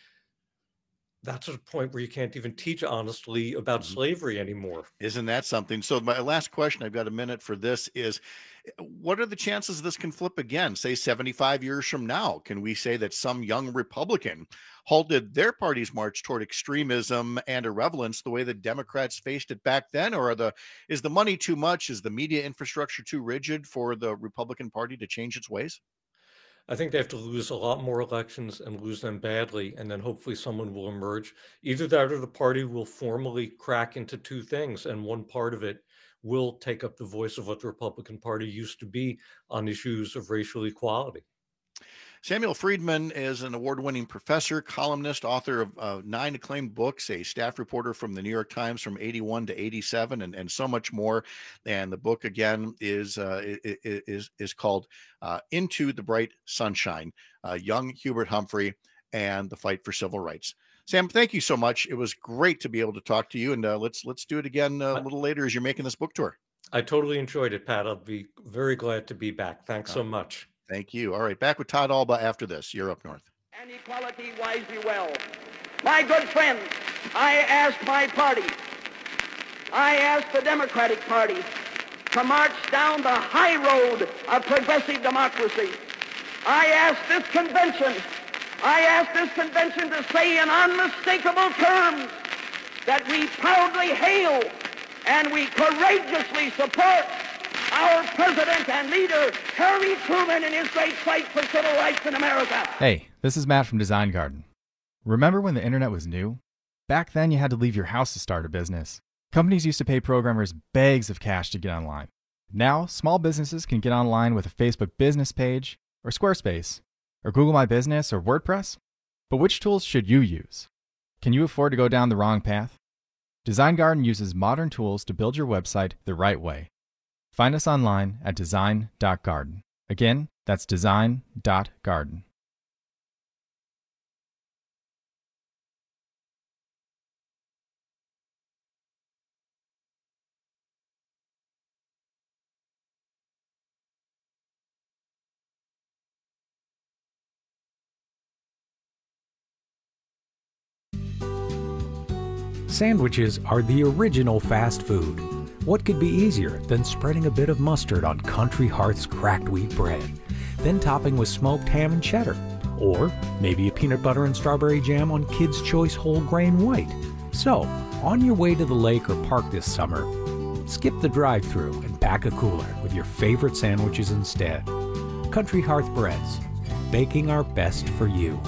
that's a point where you can't even teach honestly about mm-hmm. slavery anymore. Isn't that something? So my last question, I've got a minute for this, is what are the chances this can flip again, say seventy-five years from now? Can we say that some young Republican halted their party's march toward extremism and irrelevance the way the Democrats faced it back then? Or are the is the money too much? Is the media infrastructure too rigid for the Republican Party to change its ways? I think they have to lose a lot more elections and lose them badly, and then hopefully someone will emerge. Either that or the party will formally crack into two things, and one part of it will take up the voice of what the Republican Party used to be on issues of racial equality. Samuel Friedman is an award-winning professor, columnist, author of uh, nine acclaimed books, a staff reporter from the New York Times from eighty-one to eighty-seven, and, and so much more. And the book, again, is uh, is is called uh, Into the Bright Sunshine, uh, Young Hubert Humphrey and the Fight for Civil Rights. Sam, thank you so much. It was great to be able to talk to you, and uh, let's let's do it again uh, a little later as you're making this book tour. I totally enjoyed it, Pat. I'll be very glad to be back. Thanks so much. Thank you. All right, back with Todd Alba after this. You're up north. And equality wisely well. My good friends, I asked my party, I asked the Democratic Party to march down the high road of progressive democracy. I asked this convention, I asked this convention to say in unmistakable terms that we proudly hail and we courageously support our president and leader, Harry Truman, in his great fight for civil rights in America. Hey, this is Matt from Design Garden. Remember when the internet was new? Back then, you had to leave your house to start a business. Companies used to pay programmers bags of cash to get online. Now, small businesses can get online with a Facebook business page, or Squarespace, or Google My Business, or WordPress. But which tools should you use? Can you afford to go down the wrong path? Design Garden uses modern tools to build your website the right way. Find us online at design dot garden. Again, that's design dot garden. Sandwiches are the original fast food. What could be easier than spreading a bit of mustard on Country Hearth's cracked wheat bread, then topping with smoked ham and cheddar, or maybe a peanut butter and strawberry jam on Kids' Choice whole grain white? So, on your way to the lake or park this summer, skip the drive-thru and pack a cooler with your favorite sandwiches instead. Country Hearth Breads, baking our best for you.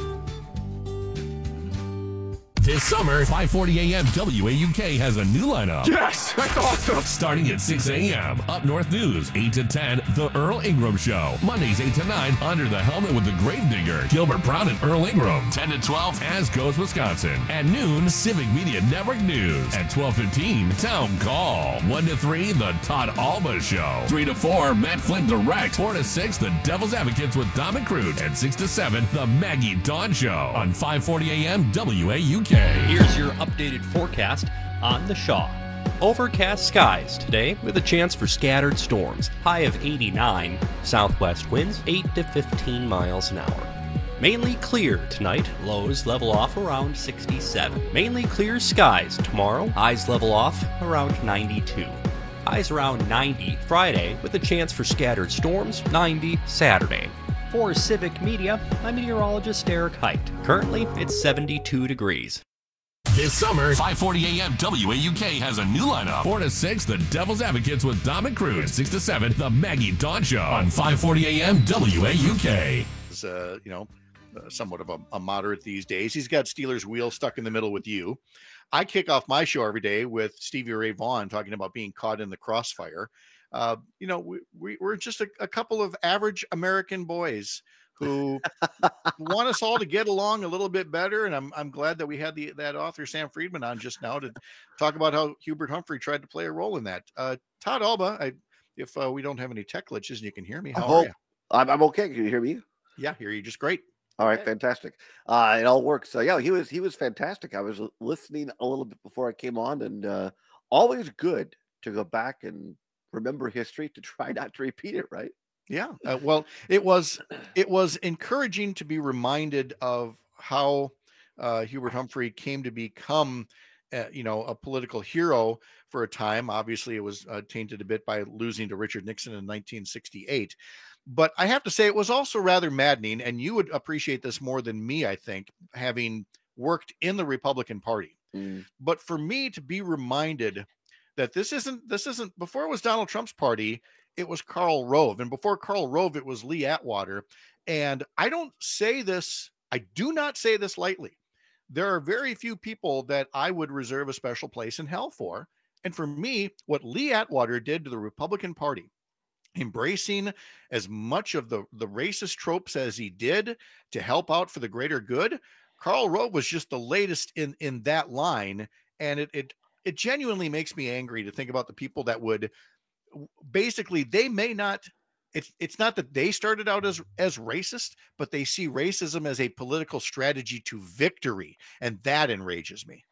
This summer, five forty a.m. W A U K has a new lineup. Yes, that's awesome. Starting at six a.m. Up North News, eight to ten, The Earl Ingram Show. Mondays, eight to nine, Under the Helmet with the Gravedigger, Gilbert Brown and Earl Ingram. ten to twelve, As Goes Wisconsin. At noon, Civic Media Network News. At twelve fifteen, Town Call. one to three, The Todd Alba Show. three to four, Matt Flynn Direct. four to six, The Devil's Advocates with Dominic Crute. And six to seven, The Maggie Dawn Show. On five forty a.m. W A U K. Here's your updated forecast on the Shaw. Overcast skies today with a chance for scattered storms. High of eighty-nine. Southwest winds eight to fifteen miles an hour. Mainly clear tonight. Lows level off around sixty-seven. Mainly clear skies tomorrow. Highs level off around ninety-two. Highs around ninety Friday with a chance for scattered storms. ninety Saturday. For Civic Media, I'm meteorologist Eric Height. Currently, it's seventy-two degrees. This summer, five forty a.m. W A U K has a new lineup. four to six, The Devil's Advocates with Dominic Crute. six to seven, The Maggie Dawn Show. On five forty a.m. W A U K. Is, uh, you know, uh, somewhat of a, a moderate these days. He's got Steelers wheel stuck in the middle with you. I kick off my show every day with Stevie Ray Vaughan talking about being caught in the crossfire. Uh, you know, we, we, we're just a, a couple of average American boys who want us all to get along a little bit better. And I'm I'm glad that we had the that author Sam Friedman on just now to talk about how Hubert Humphrey tried to play a role in that. Uh, Todd Alba, I, if uh, we don't have any tech glitches and you can hear me, how are you? I'm, I'm okay. Can you hear me? Yeah, hear you just great. All right, fantastic. Uh, it all works. So yeah, he was he was fantastic. I was listening a little bit before I came on, and uh, always good to go back and remember history to try not to repeat it. Right. Yeah. Uh, well, it was it was encouraging to be reminded of how uh, Hubert Humphrey came to become, uh, you know, a political hero for a time. Obviously, it was uh, tainted a bit by losing to Richard Nixon in nineteen sixty-eight. But I have to say, it was also rather maddening, and you would appreciate this more than me, I think, having worked in the Republican Party. Mm. But for me to be reminded that this isn't this isn't before it was Donald Trump's party. It was Karl Rove. And before Karl Rove, it was Lee Atwater. And I don't say this, I do not say this lightly. There are very few people that I would reserve a special place in hell for. And for me, what Lee Atwater did to the Republican Party, embracing as much of the, the racist tropes as he did to help out for the greater good, Karl Rove was just the latest in, in that line. And it, it, it genuinely makes me angry to think about the people that would basically, they may not, it's it's not that they started out as as racist, but they see racism as a political strategy to victory, and that enrages me.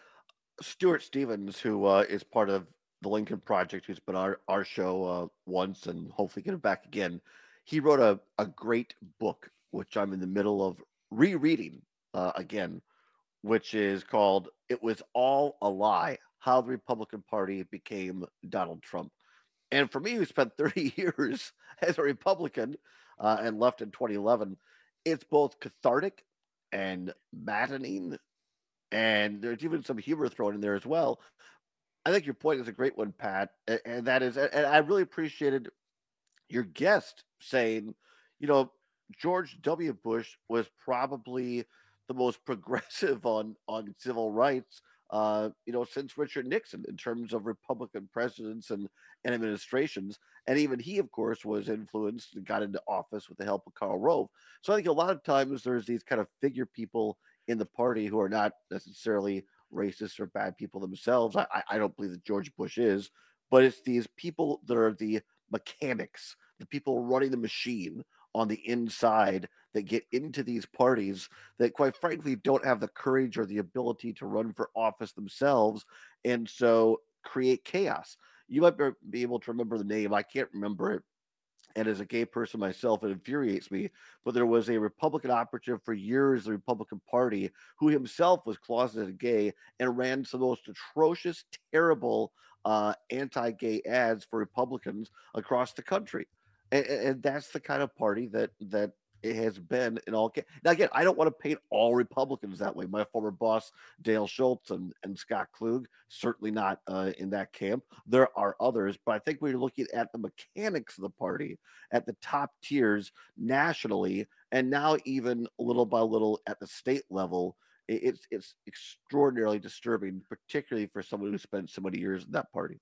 Stuart Stevens, who uh, is part of the Lincoln Project, who's been our our show uh, once and hopefully get it back again, he wrote a a great book which I'm in the middle of rereading uh, again, which is called "It Was All a Lie: How the Republican Party Became Donald Trump." And for me, who spent thirty years as a Republican uh, and left in twenty eleven, it's both cathartic and maddening. And there's even some humor thrown in there as well. I think your point is a great one, Pat. And, and that is, and I really appreciated your guest saying, you know, George W. Bush was probably the most progressive on, on civil rights Uh, you know, since Richard Nixon in terms of Republican presidents and, and administrations. And even he, of course, was influenced and got into office with the help of Karl Rove. So I think a lot of times there's these kind of figure people in the party who are not necessarily racist or bad people themselves. I, I don't believe that George Bush is, but it's these people that are the mechanics, the people running the machine on the inside that get into these parties that, quite frankly, don't have the courage or the ability to run for office themselves, and so create chaos. You might be able to remember the name. I can't remember it. And as a gay person myself, it infuriates me. But there was a Republican operative for years, the Republican Party, who himself was closeted gay and ran some of the most atrocious, terrible uh, anti-gay ads for Republicans across the country. And, and that's the kind of party that that it has been in all. Now, again, I don't want to paint all Republicans that way. My former boss, Dale Schultz and, and Scott Klug, certainly not uh, in that camp. There are others, but I think we're looking at the mechanics of the party at the top tiers nationally, and now even little by little at the state level. It's it's extraordinarily disturbing, particularly for someone who spent so many years in that party.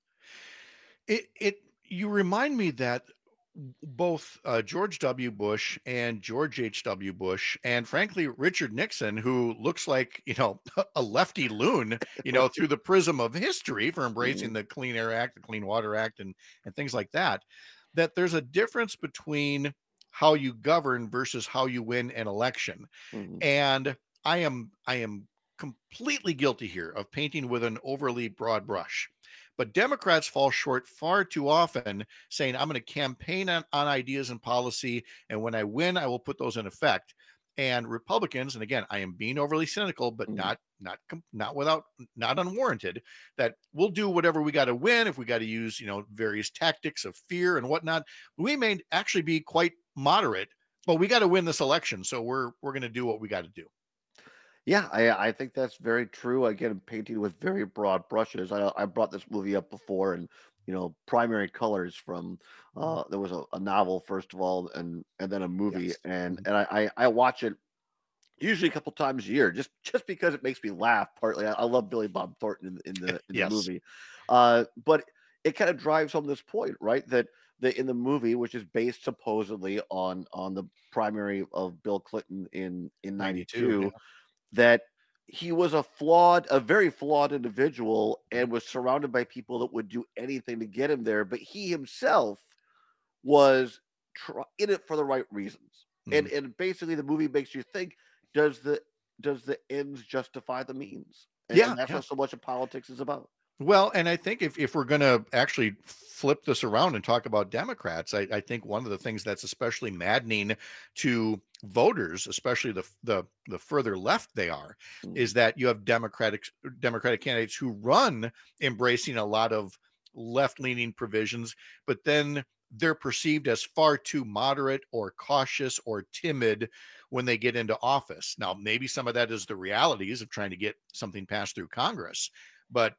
It it you remind me that both uh, George W. Bush and George H W. Bush, and frankly, Richard Nixon, who looks like, you know, a lefty loon, you know, through the prism of history for embracing mm-hmm. the Clean Air Act, the Clean Water Act, and, and things like that, that there's a difference between how you govern versus how you win an election. Mm-hmm. And I am, I am completely guilty here of painting with an overly broad brush. But Democrats fall short far too often, saying, I'm going to campaign on, on ideas and policy, and when I win, I will put those in effect. And Republicans, and again, I am being overly cynical, but mm-hmm. not not not without not unwarranted, that we'll do whatever we got to win. If we got to use, you know, various tactics of fear and whatnot, we may actually be quite moderate, but we got to win this election, so we're we're going to do what we got to do. Yeah, I, I think that's very true. Again, painting with very broad brushes. I, I brought this movie up before, and you know, Primary Colors from uh, there was a, a novel first of all, and and then a movie, yes. and and I, I I watch it usually a couple times a year, just just because it makes me laugh. Partly, I, I love Billy Bob Thornton in, in the in yes. the movie, uh, but it kind of drives home this point, right? That the in the movie, which is based supposedly on on the primary of Bill Clinton in in ninety-two. Yeah. That he was a flawed, a very flawed individual and was surrounded by people that would do anything to get him there. But he himself was try- in it for the right reasons. Mm-hmm. And and basically the movie makes you think, does the does the ends justify the means? And, yeah, and that's yeah. what so much of politics is about. Well, and I think if, if we're going to actually flip this around and talk about Democrats, I, I think one of the things that's especially maddening to voters, especially the the, the further left they are, mm-hmm. is that you have Democratic Democratic candidates who run embracing a lot of left-leaning provisions, but then they're perceived as far too moderate or cautious or timid when they get into office. Now, maybe some of that is the realities of trying to get something passed through Congress, but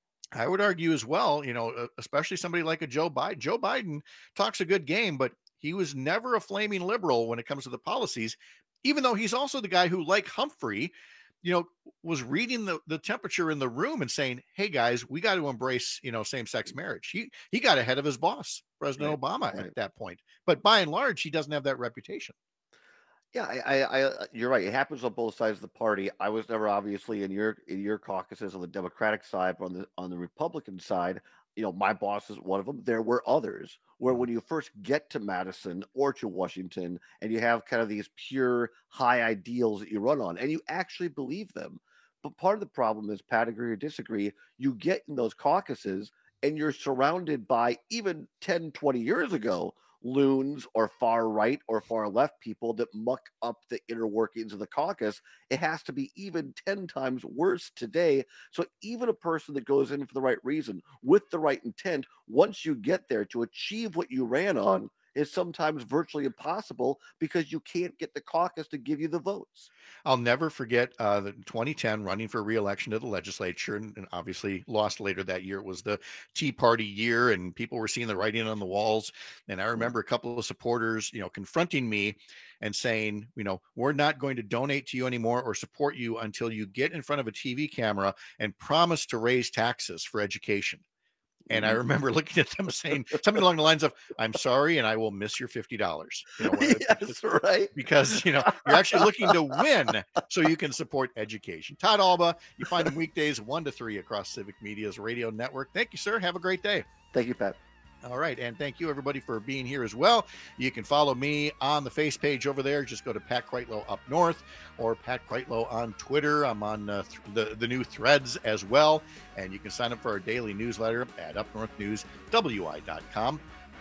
I would argue as well, you know, especially somebody like a Joe Biden. Joe Biden talks a good game, but he was never a flaming liberal when it comes to the policies, even though he's also the guy who, like Humphrey, you know, was reading the, the temperature in the room and saying, hey, guys, we got to embrace, you know, same-sex marriage. He he got ahead of his boss, President right. Obama, right. at that point. But by and large, he doesn't have that reputation. Yeah, I, I, I, you're right. It happens on both sides of the party. I was never obviously in your in your caucuses on the Democratic side, but on the on the Republican side, you know, my boss is one of them. There were others where when you first get to Madison or to Washington, and you have kind of these pure high ideals that you run on, and you actually believe them. But part of the problem is, Pat, agree or disagree, you get in those caucuses and you're surrounded by, even ten, twenty years ago, loons or far right or far left people that muck up the inner workings of the caucus. It has to be even ten times worse today. So even a person that goes in for the right reason with the right intent, once you get there, to achieve what you ran on is sometimes virtually impossible because you can't get the caucus to give you the votes. I'll never forget uh, the twenty ten running for re-election to the legislature, and, and obviously lost later that year. It was the Tea Party year, and people were seeing the writing on the walls. And I remember a couple of supporters, you know, confronting me and saying, you know, we're not going to donate to you anymore or support you until you get in front of a T V camera and promise to raise taxes for education. And I remember looking at them saying something along the lines of, I'm sorry, and I will miss your fifty dollars. You know, yes, right. Because, you know, you're actually looking to win so you can support education. Todd Alba, you find him weekdays one to three across Civic Media's radio network. Thank you, sir. Have a great day. Thank you, Pat. All right. And thank you, everybody, for being here as well. You can follow me on the face page over there. Just go to Pat Kreitlow Up North or Pat Kreitlow on Twitter. I'm on uh, th- the, the new Threads as well. And you can sign up for our daily newsletter at up north news w i dot com.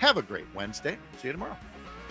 Have a great Wednesday. See you tomorrow.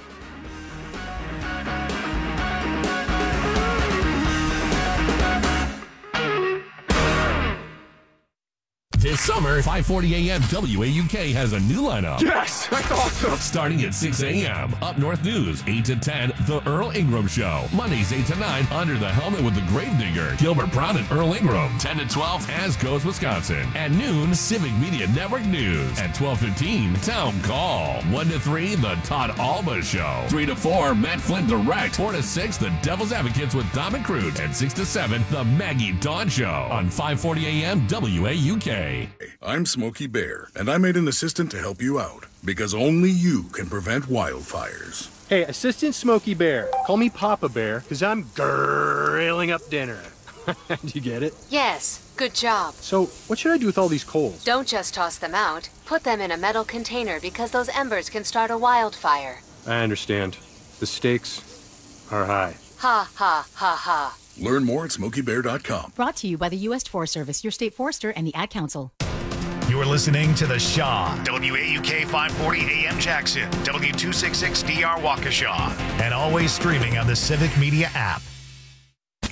This summer, five forty a.m. W A U K has a new lineup. Yes, that's awesome. Starting at six a.m. Up North News, eight to ten, The Earl Ingram Show. Mondays, eight to nine, Under the Helmet with the Gravedigger, Gilbert Brown and Earl Ingram. ten to twelve, As Goes Wisconsin. At noon, Civic Media Network News. At twelve fifteen, Town Call. one to three, The Todd Alba Show. three to four, Matt Flint Direct. four to six, The Devil's Advocates with Dominic Crute. And six to seven, The Maggie Dawn Show. On five forty a.m. W A U K. I'm Smokey Bear, and I made an assistant to help you out, because only you can prevent wildfires. Hey, Assistant Smokey Bear, call me Papa Bear, because I'm grilling up dinner. Do you get it? Yes, good job. So, what should I do with all these coals? Don't just toss them out. Put them in a metal container because those embers can start a wildfire. I understand. The stakes are high. Ha, ha, ha, ha. Learn more at smokey bear dot com. Brought to you by the U S Forest Service, your state forester, and the Ad Council. You're listening to The Shaw. W A U K five forty A M Jackson. W two sixty-six D R Waukesha. And always streaming on the Civic Media app.